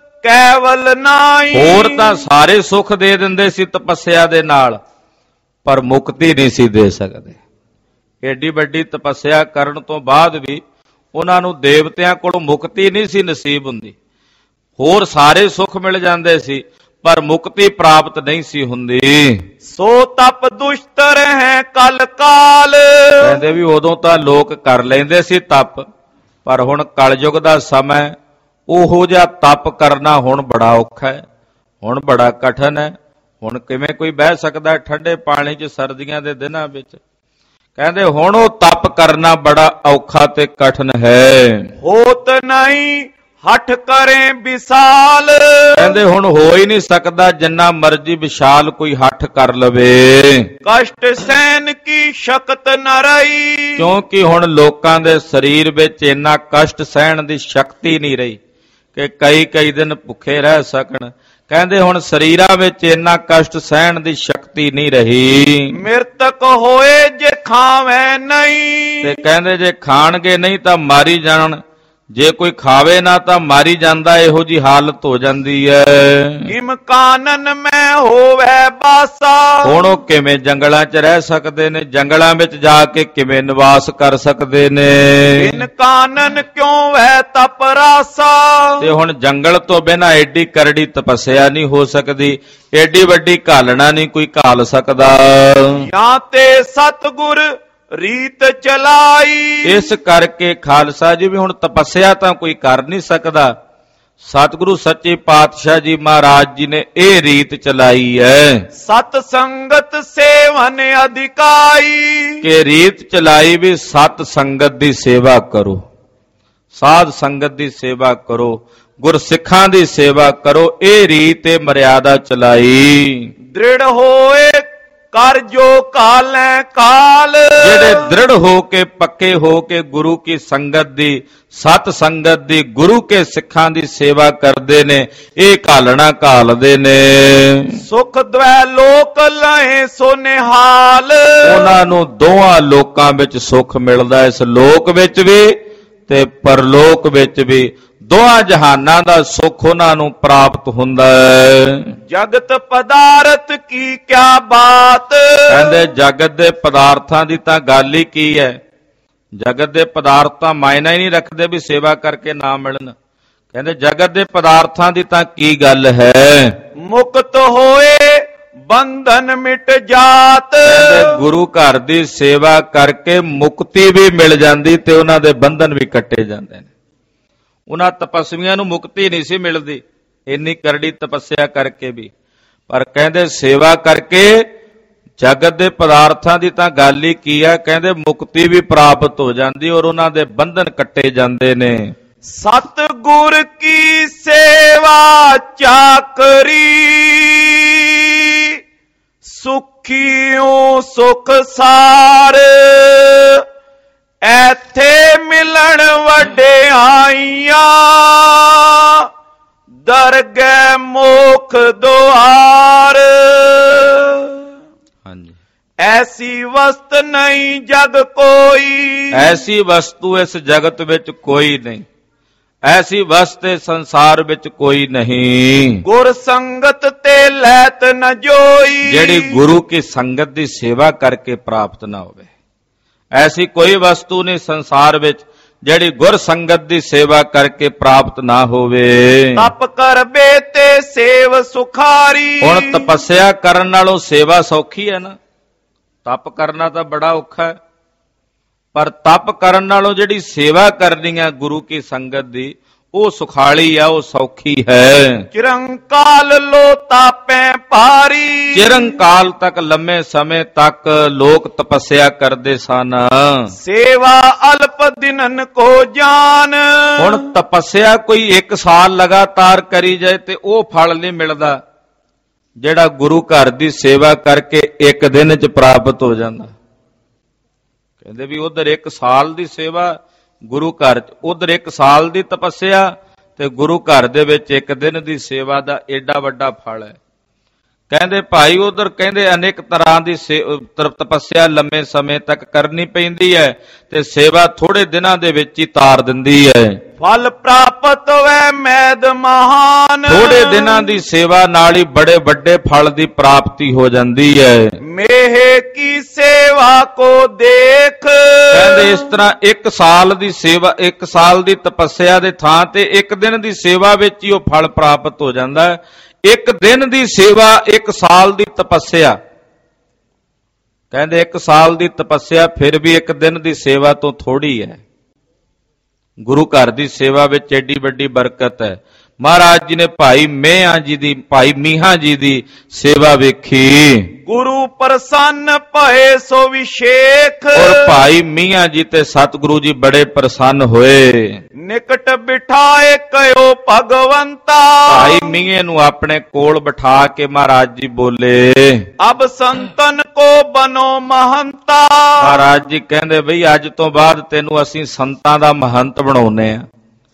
ਕੇਵਲ ਨਾਈ, ਹੋਰ ਤਾਂ ਸਾਰੇ ਸੁਖ ਦੇ ਦਿੰਦੇ ਸੀ ਤਪੱਸਿਆ ਦੇ ਨਾਲ, ਪਰ ਮੁਕਤੀ ਨਹੀਂ ਸੀ ਦੇ ਸਕਦੇ। ਏਡੀ ਵੱਡੀ ਤਪੱਸਿਆ ਕਰਨ ਤੋਂ ਬਾਅਦ ਵੀ ਉਹਨਾਂ ਨੂੰ ਦੇਵਤਿਆਂ ਕੋਲੋਂ ਮੁਕਤੀ ਨਹੀਂ ਸੀ ਨਸੀਬ ਹੁੰਦੀ। ਹੋਰ ਸਾਰੇ ਸੁੱਖ ਮਿਲ ਜਾਂਦੇ ਸੀ, ਪਰ ਮੁਕਤੀ ਪ੍ਰਾਪਤ ਨਹੀਂ ਸੀ ਹੁੰਦੀ। ਸੋ ਤਪ ਦੁਸ਼ਤਰ ਹੈ ਕਲ ਕਾਲ, ਕਹਿੰਦੇ ਵੀ ਉਦੋਂ ਤਾਂ ਲੋਕ ਕਰ ਲੈਂਦੇ ਸੀ ਤਪ, ਪਰ ਹੁਣ ਕਲਯੁਗ ਦਾ ਸਮਾਂ, ਉਹੋ ਜਿਹਾ ਤਪ ਕਰਨਾ ਹੁਣ ਬੜਾ ਔਖਾ ਹੈ, ਹੁਣ ਬੜਾ ਕਠਿਨ ਹੈ। ਹੁਣ ਕਿਵੇਂ ਕੋਈ ਬਹਿ ਸਕਦਾ ਠੰਡੇ ਪਾਣੀ 'ਚ ਸਰਦੀਆਂ ਦੇ ਦਿਨਾਂ ਵਿੱਚ? ਕਹਿੰਦੇ ਹੁਣ ਉਹ ਤਪ ਕਰਨਾ ਬੜਾ ਔਖਾ ਤੇ ਕਠਿਨ ਹੈ। ਹੋਤ ਨਹੀਂ ਹਠ ਕਰੇ ਵਿਸਾਲ, ਕਹਿੰਦੇ ਹੁਣ ਹੋ ਹੀ ਨਹੀਂ ਸਕਦਾ ਜਿੰਨਾ ਮਰਜੀ ਵਿਸ਼ਾਲ ਕੋਈ ਹੱਠ ਕਰ ਲਵੇ। ਕਸ਼ਟ ਸਹਿਨ ਕੀ ਸ਼ਕਤ ਨ ਰਹੀ, ਕਿਉਂਕਿ ਹੁਣ ਲੋਕਾਂ ਦੇ ਸਰੀਰ ਵਿੱਚ ਇੰਨਾ ਕਸ਼ਟ ਸਹਿਣ ਦੀ ਸ਼ਕਤੀ ਨਹੀਂ ਰਹੀ ਕਿ ਕਈ ਦਿਨ ਭੁੱਖੇ ਰਹਿ ਸਕਣ। ਕਹਿੰਦੇ ਹੁਣ ਸਰੀਰਾਂ ਵਿੱਚ ਇੰਨਾ ਕਸ਼ਟ ਸਹਿਣ ਦੀ ਸ਼ਕਤੀ ਨਹੀਂ ਰਹੀ। ਮਿਰਤਕ ਹੋਏ ਜੇ ਖਾਵੇ ਨਹੀਂ, ਤੇ ਕਹਿੰਦੇ ਜੇ ਖਾਣਗੇ ਨਹੀਂ ਤਾਂ ਮਾਰੀ ਜਾਣ, ਜੇ ਕੋਈ ਖਾਵੇ ਨਾ ਤਾਂ ਮਾਰੀ ਜਾਂਦਾ, ਇਹੋ ਜੀ ਹਾਲਤ ਹੋ ਜਾਂਦੀ ਹੈ। ਕਿਮ ਕਾਨਨ ਮੈਂ ਹੋਵੇ ਬਾਸਾ, ਹੁਣ ਉਹ ਕਿਵੇਂ ਜੰਗਲਾਂ 'ਚ ਰਹਿ ਸਕਦੇ ਨੇ, ਜੰਗਲਾਂ ਵਿੱਚ ਜਾ ਕੇ ਕਿਵੇਂ ਨਿਵਾਸ ਕਰ ਸਕਦੇ ਨੇ। ਇਨ ਕਾਨਨ ਕਿਉਂ ਵੈ ਤਪ ਰਾਸਾ, ਤੇ ਹੁਣ ਜੰਗਲ ਤੋਂ ਬਿਨਾਂ ਐਡੀ ਕਰੜੀ ਤਪੱਸਿਆ ਨਹੀਂ ਹੋ ਸਕਦੀ, ਐਡੀ ਵੱਡੀ ਘਾਲਣਾ ਨਹੀਂ ਕੋਈ ਘਾਲ ਸਕਦਾ। ਜਾਂ ਤੇ ਸਤਿਗੁਰ ਰੀਤ ਚਲਾਈ, ਇਸ ਕਰਕੇ ਖਾਲਸਾ ਜੀ ਵੀ ਹੁਣ ਤਪੱਸਿਆ ਤਾਂ ਕੋਈ ਕਰ ਨਹੀਂ ਸਕਦਾ। ਸਤਿਗੁਰੂ ਸੱਚੇ ਪਾਤਸ਼ਾਹ ਜੀ ਮਹਾਰਾਜ ਜੀ ਨੇ ਇਹ ਰੀਤ ਚਲਾਈ ਹੈ, ਸਤ ਸੰਗਤ ਸੇਵਨ ਅਧਿਕਾਈ, ਕਿ ਰੀਤ ਚਲਾਈ ਵੀ ਸਤ ਸੰਗਤ ਦੀ ਸੇਵਾ ਕਰੋ, ਸਾਧ ਸੰਗਤ ਦੀ ਸੇਵਾ ਕਰੋ, ਗੁਰਸਿੱਖਾਂ ਦੀ ਸੇਵਾ ਕਰੋ। ਇਹ ਰੀਤ ਤੇ ਮਰਿਆਦਾ ਚਲਾਈ। ਦ੍ਰਿੜ ਹੋਏ ਕਰ ਜੋ ਕਾਲੈ ਕਾਲ, ਜਿਹੜੇ ਦ੍ਰਿੜ ਹੋ ਕੇ ਪੱਕੇ ਹੋ ਕੇ ਗੁਰੂ ਕੀ ਸੰਗਤ ਦੀ, ਸਤ ਸੰਗਤ ਦੀ, ਗੁਰੂ ਕੇ ਸਿੱਖਾਂ ਦੀ ਸੇਵਾ ਕਰਦੇ ਨੇ, ਇਹ ਘਾਲਣਾ ਘਾਲਦੇ ਨੇ। ਸੁਖ ਦਵੈ ਲੋਕ ਲਏ ਸੋ ਨਿਹਾਲ, ਉਹਨਾਂ ਨੂੰ ਦੋਹਾਂ ਲੋਕਾਂ ਵਿੱਚ ਸੁੱਖ ਮਿਲਦਾ, ਇਸ ਲੋਕ ਵਿੱਚ ਵੀ ਤੇ ਪਰਲੋਕ ਵਿੱਚ ਵੀ। ਦੋਹਾਂ ਜਹਾਨਾਂ ਦਾ ਸੁੱਖ ਉਹਨਾਂ ਨੂੰ ਪ੍ਰਾਪਤ ਹੁੰਦਾ ਹੈ। ਜਗਤ ਪਦਾਰਥ ਕੀ ਕਿਆ ਬਾਤ, ਕਹਿੰਦੇ ਜਗਤ ਦੇ ਪਦਾਰਥਾਂ ਦੀ ਤਾਂ ਗੱਲ ਹੀ ਕੀ ਹੈ। ਜਗਤ ਦੇ ਪਦਾਰਥ ਤਾਂ ਮਾਇਨਾ ਹੀ ਨਹੀਂ ਰੱਖਦੇ ਵੀ ਸੇਵਾ ਕਰਕੇ ਨਾ ਮਿਲਣ। ਕਹਿੰਦੇ ਜਗਤ ਦੇ ਪਦਾਰਥਾਂ ਦੀ ਤਾਂ ਕੀ ਗੱਲ ਹੈ। ਮੁਕਤ ਹੋਏ ਬੰਧਨ ਮਿਟ ਜਾਤ, ਕਹਿੰਦੇ ਗੁਰੂ ਘਰ ਦੀ ਸੇਵਾ ਕਰਕੇ ਮੁਕਤੀ ਵੀ ਮਿਲ ਜਾਂਦੀ ਤੇ ਉਹਨਾਂ ਦੇ ਬੰਧਨ ਵੀ ਕੱਟੇ ਜਾਂਦੇ ਨੇ। ਉਹਨਾਂ ਤਪਸਵੀਆਂ ਨੂੰ ਮੁਕਤੀ ਨਹੀਂ ਸੀ ਮਿਲਦੀ ਇੰਨੀ ਕਰੜੀ ਤਪੱਸਿਆ ਕਰਕੇ ਵੀ, ਪਰ ਕਹਿੰਦੇ ਸੇਵਾ ਕਰਕੇ ਜਗਤ ਦੇ ਪਦਾਰਥਾਂ ਦੀ ਤਾਂ ਗੱਲ ਹੀ ਕੀ ਹੈ। ਕਹਿੰਦੇ ਮੁਕਤੀ ਵੀ ਪ੍ਰਾਪਤ ਹੋ ਜਾਂਦੀ ਔਰ ਉਹਨਾਂ ਦੇ ਬੰਧਨ ਕੱਟੇ ਜਾਂਦੇ ਨੇ। ਸਤਿਗੁਰ ਕੀ ਸੇਵਾ ਚਾਕਰੀ, ਸੁਖੀਓ ਸੁਖ ਸਾਰ, ਐਥੇ ਮਿਲਣ ਵਡਿਆਈਆਂ, ਦਰਗਹਿ ਮੋਖ ਦੁਆਰ। ਹਾਂਜੀ, ਐਸੀ ਵਸਤ ਨਹੀਂ ਜਗ ਕੋਈ, ਐਸੀ ਵਸਤੂ ਇਸ ਜਗਤ ਵਿੱਚ ਕੋਈ ਨਹੀਂ, ਐਸੀ ਵਸਤ ਸੰਸਾਰ ਵਿੱਚ ਕੋਈ ਨਹੀਂ। ਗੁਰ ਸੰਗਤ ਤੇ ਲੈਤ ਨ ਜੋਈ, ਜਿਹੜੀ ਗੁਰੂ ਕੀ ਸੰਗਤ ਦੀ ਸੇਵਾ ਕਰਕੇ ਪ੍ਰਾਪਤ ਨਾ ਹੋਵੇ। ਐਸੀ ਕੋਈ ਵਸਤੂ ਨਹੀਂ ਸੰਸਾਰ ਵਿੱਚ ਜਿਹੜੀ ਗੁਰ ਸੰਗਤ ਦੀ ਸੇਵਾ ਕਰਕੇ ਪ੍ਰਾਪਤ ਨਾ ਹੋਵੇ। ਤਪ ਕਰਬੇ ਤੇ ਸੇਵ ਸੁਖਾਰੀ। ਹੁਣ ਤਪੱਸਿਆ ਕਰਨ ਨਾਲੋਂ ਸੇਵਾ ਸੌਖੀ ਹੈ ਨਾ। ਤਪ ਕਰਨਾ ਤਾਂ ਬੜਾ ਔਖਾ ਹੈ, ਪਰ ਤਪ ਕਰਨ ਨਾਲੋਂ ਜਿਹੜੀ ਸੇਵਾ ਕਰਨੀ ਹੈ ਗੁਰੂ ਕੀ ਸੰਗਤ ਦੀ, ਉਹ ਸੁਖਾਲੀ ਆ, ਉਹ ਸੌਖੀ ਹੈ। ਚਿਰੰਕਾਲ ਲੋ ਤਾਪੈ ਭਾਰੀ। ਚਿਰੰਕਾਲ ਤੱਕ, ਲੰਮੇ ਸਮੇਂ ਤੱਕ ਲੋਕ ਤਪੱਸਿਆ ਕਰਦੇ ਸਨ। ਸੇਵਾ ਅਲਪ ਦਿਨਨ ਕੋ ਜਾਨ। ਹੁਣ ਤਪੱਸਿਆ ਕੋਈ 1 ਸਾਲ ਲਗਾਤਾਰ ਕਰੀ ਜਾਏ ਤੇ ਉਹ ਫਲ ਨਹੀਂ ਮਿਲਦਾ ਜਿਹੜਾ ਗੁਰੂ ਘਰ ਦੀ ਸੇਵਾ ਕਰਕੇ 1 ਦਿਨ ਚ ਪ੍ਰਾਪਤ ਹੋ ਜਾਂਦਾ। ਕਹਿੰਦੇ ਵੀ ਉਧਰ 1 ਸਾਲ ਦੀ ਸੇਵਾ ਗੁਰੂ ਘਰ ਚ, ਉਧਰ 1 ਸਾਲ ਦੀ ਤਪੱਸਿਆ ਤੇ ਗੁਰੂ ਘਰ ਦੇ ਵਿੱਚ 1 ਦਿਨ ਦੀ ਸੇਵਾ ਦਾ ਏਡਾ ਵੱਡਾ ਫਲ ਹੈ। ਕਹਿੰਦੇ ਭਾਈ ਉਧਰ ਕਹਿੰਦੇ ਅਨੇਕ ਤਰ੍ਹਾਂ ਦੀ ਤਪੱਸਿਆ ਲੰਮੇ ਸਮੇਂ ਤੱਕ ਕਰਨੀ ਪੈਂਦੀ ਹੈ ਤੇ ਸੇਵਾ ਥੋੜੇ ਦਿਨਾਂ ਦੇ ਵਿੱਚ ਹੀ ਤਾਰ ਦਿੰਦੀ ਹੈ। ਫਲ ਪ੍ਰਾਪਤ ਹੋਵੇ ਮੈਦ ਮਹਾਨ। ਥੋੜੇ ਦਿਨਾਂ ਦੀ ਸੇਵਾ ਨਾਲ ਹੀ ਬੜੇ ਵੱਡੇ ਫਲ ਦੀ ਪ੍ਰਾਪਤੀ ਹੋ ਜਾਂਦੀ ਹੈ। ਮੇਹੇ ਕੀ ਸੇਵਾ ਕੋ ਦੇਖ। ਕਹਿੰਦੇ ਇਸ ਤਰ੍ਹਾਂ 1 ਸਾਲ ਦੀ ਸੇਵਾ, 1 ਸਾਲ ਦੀ ਤਪੱਸਿਆ ਦੇ ਥਾਂ ਤੇ 1 ਦਿਨ ਦੀ ਸੇਵਾ ਵਿੱਚ ਹੀ ਉਹ ਫਲ ਪ੍ਰਾਪਤ ਹੋ ਜਾਂਦਾ ਹੈ। 1 ਦਿਨ ਦੀ ਸੇਵਾ 1 ਸਾਲ ਦੀ ਤਪੱਸਿਆ। ਕਹਿੰਦੇ 1 ਸਾਲ ਦੀ ਤਪੱਸਿਆ ਫਿਰ ਵੀ 1 ਦਿਨ ਦੀ ਸੇਵਾ ਤੋਂ ਥੋੜੀ ਹੈ। ਗੁਰੂ ਘਰ ਦੀ ਸੇਵਾ ਵਿੱਚ ਏਡੀ ਵੱਡੀ ਬਰਕਤ ਹੈ। ਮਹਾਰਾਜ ਜੀ ਨੇ ਭਾਈ ਮੀਹਾਂ ਜੀ ਦੀ ਸੇਵਾ ਵੇਖੀ। ਗੁਰੂ ਪ੍ਰਸੰਨ ਭਏ ਸੋ ਵਿਸ਼ੇਖ। ਔਰ ਭਾਈ ਮੀਆਂ ਜੀ ਤੇ ਸਤਿਗੁਰੂ ਜੀ ਬੜੇ ਪ੍ਰਸੰਨ ਹੋਏ। ਨਿਕਟ ਬਿਠਾਏ ਕਯੋ ਭਗਵੰਤਾ। ਭਾਈ ਮੀਏ ਨੂੰ ਆਪਣੇ ਕੋਲ ਬਿਠਾ ਕੇ ਮਹਾਰਾਜ ਜੀ ਬੋਲੇ, ਅਬ ਸੰਤਨ ਕੋ ਬਨੋ ਮਹੰਤਾ। ਮਹਾਰਾਜ ਜੀ ਕਹਿੰਦੇ ਬਈ ਅੱਜ ਤੋਂ ਬਾਅਦ ਤੈਨੂੰ ਅਸੀਂ ਸੰਤਾਂ ਦਾ ਮਹੰਤ ਬਣਾਉਨੇ ਆ।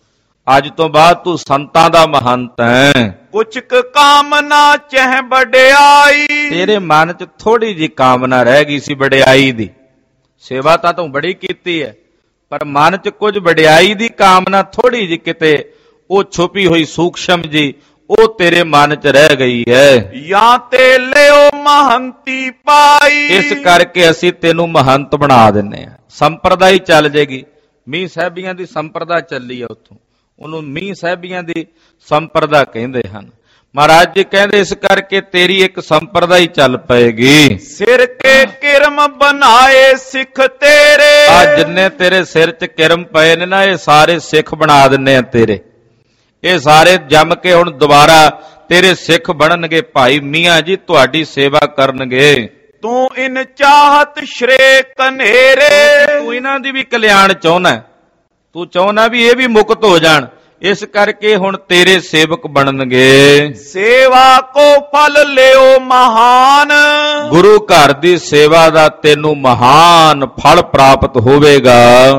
ਅੱਜ ਤੋਂ ਬਾਅਦ ਤੂੰ ਸੰਤਾਂ ਦਾ ਮਹੰਤ ਹੈ। ਕੁਛ ਕ ਕਾਮਨਾ ਚਹਿ ਵਡਿਆਈ। ਤੇਰੇ ਮਨ 'ਚ ਥੋੜੀ ਜੀ ਕਾਮਨਾ ਰਹਿ ਗਈ ਸੀ ਵਡਿਆਈ ਦੀ। ਸੇਵਾ ਤਾਂ ਤੂੰ ਬੜੀ ਕੀਤੀ ਹੈ, ਪਰ ਮਨ 'ਚ ਕੁਝ ਵਡਿਆਈ ਦੀ ਕਾਮਨਾ ਥੋੜੀ ਜੀ ਕਿਤੇ ਉਹ ਛੁਪੀ ਹੋਈ ਸੂਖਸ਼ਮ ਜੀ ਉਹ ਤੇਰੇ ਮਨ 'ਚ ਰਹਿ ਗਈ ਹੈ। ਜਾਂ ਤੇ ਲਿਓ ਮਹੰਤੀ ਪਾਈ। ਇਸ ਕਰਕੇ ਅਸੀਂ ਤੈਨੂੰ ਮਹੰਤ ਬਣਾ ਦਿੰਨੇ ਆ। ਸੰਪਰਦਾ ਹੀ ਚੱਲ ਜੇਗੀ। ਮੀਂਹ ਸਾਹਿਬੀਆਂ ਦੀ ਸੰਪਰਦਾ ਚੱਲੀ ਆ, ਉੱਥੋਂ ਉਹਨੂੰ ਮੀਂਹ ਸਾਹਿਬੀਆਂ ਦੀ ਸੰਪਰਦਾ ਕਹਿੰਦੇ ਹਨ। ਮਹਾਰਾਜ ਜੀ ਕਹਿੰਦੇ ਇਸ ਕਰਕੇ ਤੇਰੀ ਇੱਕ ਸੰਪਰਦਾ ਹੀ ਚੱਲ ਪਏਗੀ। ਸਿਰ ਕੇ ਕਿਰਮ ਬਣਾਏ ਸਿੱਖ ਤੇਰੇ। ਆ ਜਿੰਨੇ ਤੇਰੇ ਸਿਰ 'ਚ ਕਿਰਮ ਪਏ ਨੇ ਨਾ, ਇਹ ਸਾਰੇ ਸਿੱਖ ਬਣਾ ਦਿੰਨੇ ਆ ਤੇਰੇ। ਇਹ ਸਾਰੇ ਜੰਮ ਕੇ ਹੁਣ ਦੁਬਾਰਾ ਤੇਰੇ ਸਿੱਖ ਬਣਨਗੇ। ਭਾਈ ਮੀਆਂ ਜੀ ਤੁਹਾਡੀ ਸੇਵਾ ਕਰਨਗੇ। ਤੂੰ ਇਨ ਚਾਹਤ ਸ਼੍ਰੇ ਕਨੇਰੇ। ਤੂੰ ਇਹਨਾਂ ਦੀ ਵੀ ਕਲਿਆਣ ਚਾਹੁੰਦਾ, ਤੂੰ ਚਾਹੁੰਦਾ ਵੀ ਇਹ ਵੀ ਮੁਕਤ ਹੋ ਜਾਣ। ਇਸ ਕਰਕੇ ਹੁਣ ਤੇਰੇ ਸੇਵਕ ਬਣਨਗੇ। ਸੇਵਾ ਕੋ ਫਲ ਲਿਓ ਮਹਾਨ। ਗੁਰੂ ਘਰ ਦੀ ਸੇਵਾ ਦਾ ਤੈਨੂੰ ਮਹਾਨ ਫਲ ਪ੍ਰਾਪਤ ਹੋਵੇਗਾ।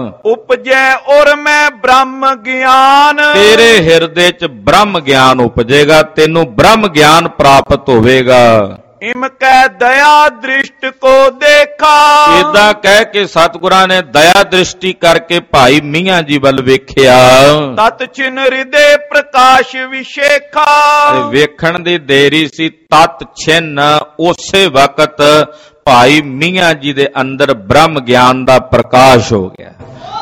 ਉਪਜੈ ਔਰ ਮੈਂ ਬ੍ਰਹਮ ਗਿਆਨ। ਤੇਰੇ ਹਿਰਦੇ 'ਚ ਬ੍ਰਹਮ ਗਿਆਨ ਉਪਜੇਗਾ, ਤੈਨੂੰ ਬ੍ਰਹਮ ਗਿਆਨ ਪ੍ਰਾਪਤ ਹੋਵੇਗਾ। ਇਮ ਕੈ ਦਇਆ ਦ੍ਰਿਸ਼ਟ ਕੋ ਦੇਖਾ। ਏਦਾਂ ਕਹਿ ਕੇ ਸਤਿਗੁਰਾਂ ਨੇ ਦਇਆ ਦ੍ਰਿਸ਼ਟੀ ਕਰਕੇ ਭਾਈ ਮੀਆਂ ਜੀ ਵੱਲ ਵੇਖਿਆ। ਤਤ ਚਿਨ ਹਿਰਦੇ ਪ੍ਰਕਾਸ਼ ਵਿਸ਼ੇਖਾ। ਵੇਖਣ ਦੀ ਦੇਰੀ ਸੀ, ਤਤ ਛਿਨ ਉਸੇ ਵਕਤ ਭਾਈ ਮੀਆਂ ਜੀ ਦੇ ਅੰਦਰ ਬ੍ਰਹਮ ਗਿਆਨ ਦਾ ਪ੍ਰਕਾਸ਼ ਹੋ ਗਿਆ।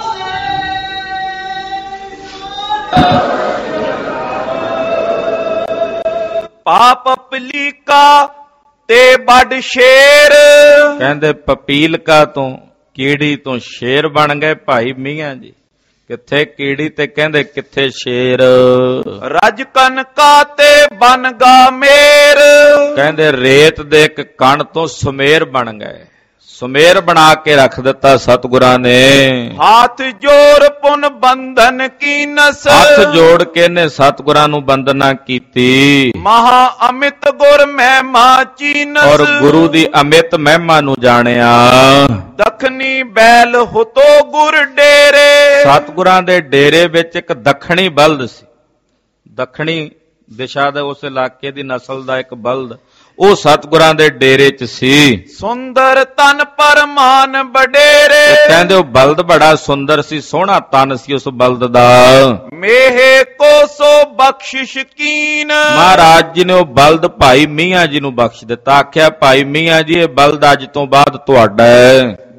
ਪਾਪ ਪਲੀਕਾ ਤੇ ਵੱਡ ਸ਼ੇਰ। ਕਹਿੰਦੇ ਪਪੀਲਕਾ ਤੋਂ ਕੀੜੀ ਤੋਂ ਸ਼ੇਰ ਬਣ ਗਏ ਭਾਈ ਮੀਆਂ ਜੀ। ਕਿੱਥੇ ਕੀੜੀ ਤੇ ਕਹਿੰਦੇ ਕਿੱਥੇ ਸ਼ੇਰ। ਰਜ ਕਨਕਾ ਤੇ ਬਨ ਗਾ ਮੇਰ। ਕਹਿੰਦੇ ਰੇਤ ਦੇ ਇੱਕ ਕਣ ਤੋਂ ਸੁਮੇਰ ਬਣ ਗਏ। ਸੁਮੇਰ ਬਣਾ ਕੇ ਰੱਖ ਦਿੱਤਾ ਸਤਿਗੁਰਾਂ ਨੇ। ਹੱਥ ਜੋੜ ਪੁਨ ਬੰਧਨ ਕੀਨਸ। ਹੱਥ ਜੋੜ ਕੇ ਨੇ ਸਤਿਗੁਰਾਂ ਨੂੰ ਬੰਦਨਾ ਕੀਤੀ। ਮਹਾ ਅਮਿਤ ਗੁਰ ਮਹਿਮਾ ਚੀਨਸ। ਔਰ ਗੁਰੂ ਦੀ ਅਮਿਤ ਮਹਿਮਾ ਨੂੰ ਜਾਣਿਆ। ਦਖਣੀ ਬੈਲ ਹੁਤੋ ਗੁਰ ਡੇਰੇ। ਸਤਿਗੁਰਾਂ ਦੇ ਡੇਰੇ ਵਿੱਚ ਇੱਕ ਦੱਖਣੀ ਬਲਦ ਸੀ। ਦੱਖਣੀ ਦਿਸ਼ਾ ਦਾ ਉਸ ਇਲਾਕੇ ਦੀ ਨਸਲ ਦਾ ਇੱਕ ਬਲਦ, ਉਹ ਸਤਿਗੁਰਾਂ ਦੇ ਡੇਰੇ 'ਚ ਸੀ। ਸੁੰਦਰ ਤਨ ਪਰਮਾਨ ਬਡੇਰੇ। ਕਹਿੰਦੇ ਉਹ ਬਲਦ ਬੜਾ ਸੁੰਦਰ ਸੀ, ਸੋਹਣਾ ਤਨ ਸੀ ਉਸ ਬਲਦ ਦਾ। ਮੇਹੇ ਕੋ ਸੋ ਬਖਸ਼ਿਸ਼ ਕੀਨ। ਮਹਾਰਾਜ ਜੀ ਨੇ ਉਹ ਬਲਦ ਭਾਈ ਮੀਆਂ ਜੀ ਨੂੰ ਬਖਸ਼ ਦਿੱਤਾ। ਆਖਿਆ ਭਾਈ ਮੀਆਂ ਜੀ ਇਹ ਬਲਦ ਅੱਜ ਤੋਂ ਬਾਅਦ ਤੁਹਾਡਾ ਹੈ।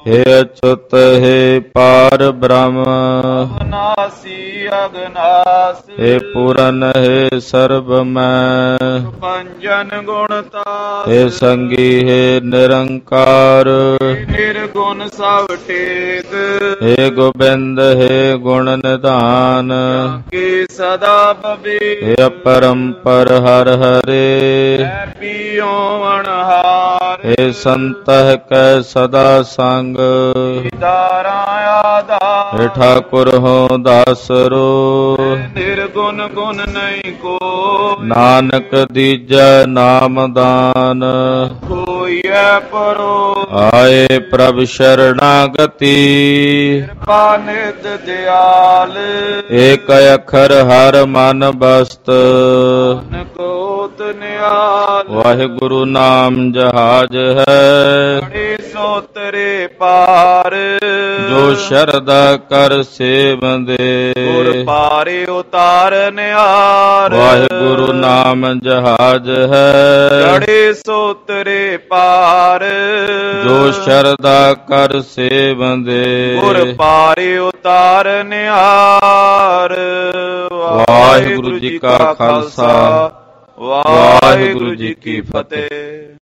ਹੇ ਅਚੁੱਤ ਹੈ ਪਾਰ ਬ੍ਰਹਮ, ਅਵਨਾਸੀ ਅਗਨਾਸ, ਹੇ ਪੂਰਨ ਹੈ ਸਰਬ ਮੈਂ, ਪੰਜਨ ਗੁਣਤਾ, ਹੇ ਸੰਗੀ ਹੈ ਨਿਰੰਕਾਰ, ਨਿਰਗੁਣ ਸਭ ਟੇਕ, ਹੇ ਗੋਬਿੰਦ ਹੈ ਗੁਣ ਨਿਧਾਨ, ਕੇ ਸਦਾ ਬਬੇ, ਹੇ ਅਪਰੰਪਰ ਹਰ ਹਰੇ, ਪੀਓ ਅਣਹਾਰ, ਹੇ ਸੰਤਹਿ ਕੈ ਸਦਾ ਸੰਗ, ਦਾਰਾ ਆਧਾਰ, ਹੇ ਠਾਕੁਰ ਹੋ ਦਾਸਰੋ, ਨਿਰਗੁਣ ਗੁਣ ਨਹੀਂ ਕੋ, ਨਾਨਕ ਦੀਜੈ ਨਾਮਦਾਨ, ਹੋਈਐ ਪਰੋ, ਆਏ ਪ੍ਰਭ ਸ਼ਰਣਾਗਤੀ, ਕਿਰਪਾ ਨਿਧ ਦਿਆਲ, ਏਕ ਅੱਖਰ ਹਰ ਮਨ ਬਸਤ, ਨਕੋਤ ਨਿਆਲ, ਵਾਹਿਗੁਰੂ ਨਾਮ ਜਹਾਜ ਹੈ, ਬੜੇ ਸੋਤਰੇ ਪਾਰ, ਜੋ ਸ਼ਰਧਾ ਕਰ ਸੇਵੰਦੇ, ਗੁਰ ਪਾਰੇ ਉਤਾਰ ਨਿਆਰ, ਵਾਹਿਗੁਰੂ ਨਾਮ ਜਹਾਜ ਹੈ, ਬੜੇ ਸੋਤਰੇ ਪਾਰ, ਜੋ ਸ਼ਰਧਾ ਕਰ ਸੇਵੰਦੇ, ਗੁਰ ਪਾਰੇ ਉਤਾਰ ਨਿਆਰ। ਵਾਹਿਗੁਰੂ ਜੀ ਕਾ ਖਾਲਸਾ, ਵਾਹਿਗੁਰੂ ਜੀ ਕੀ ਫਤਿਹ।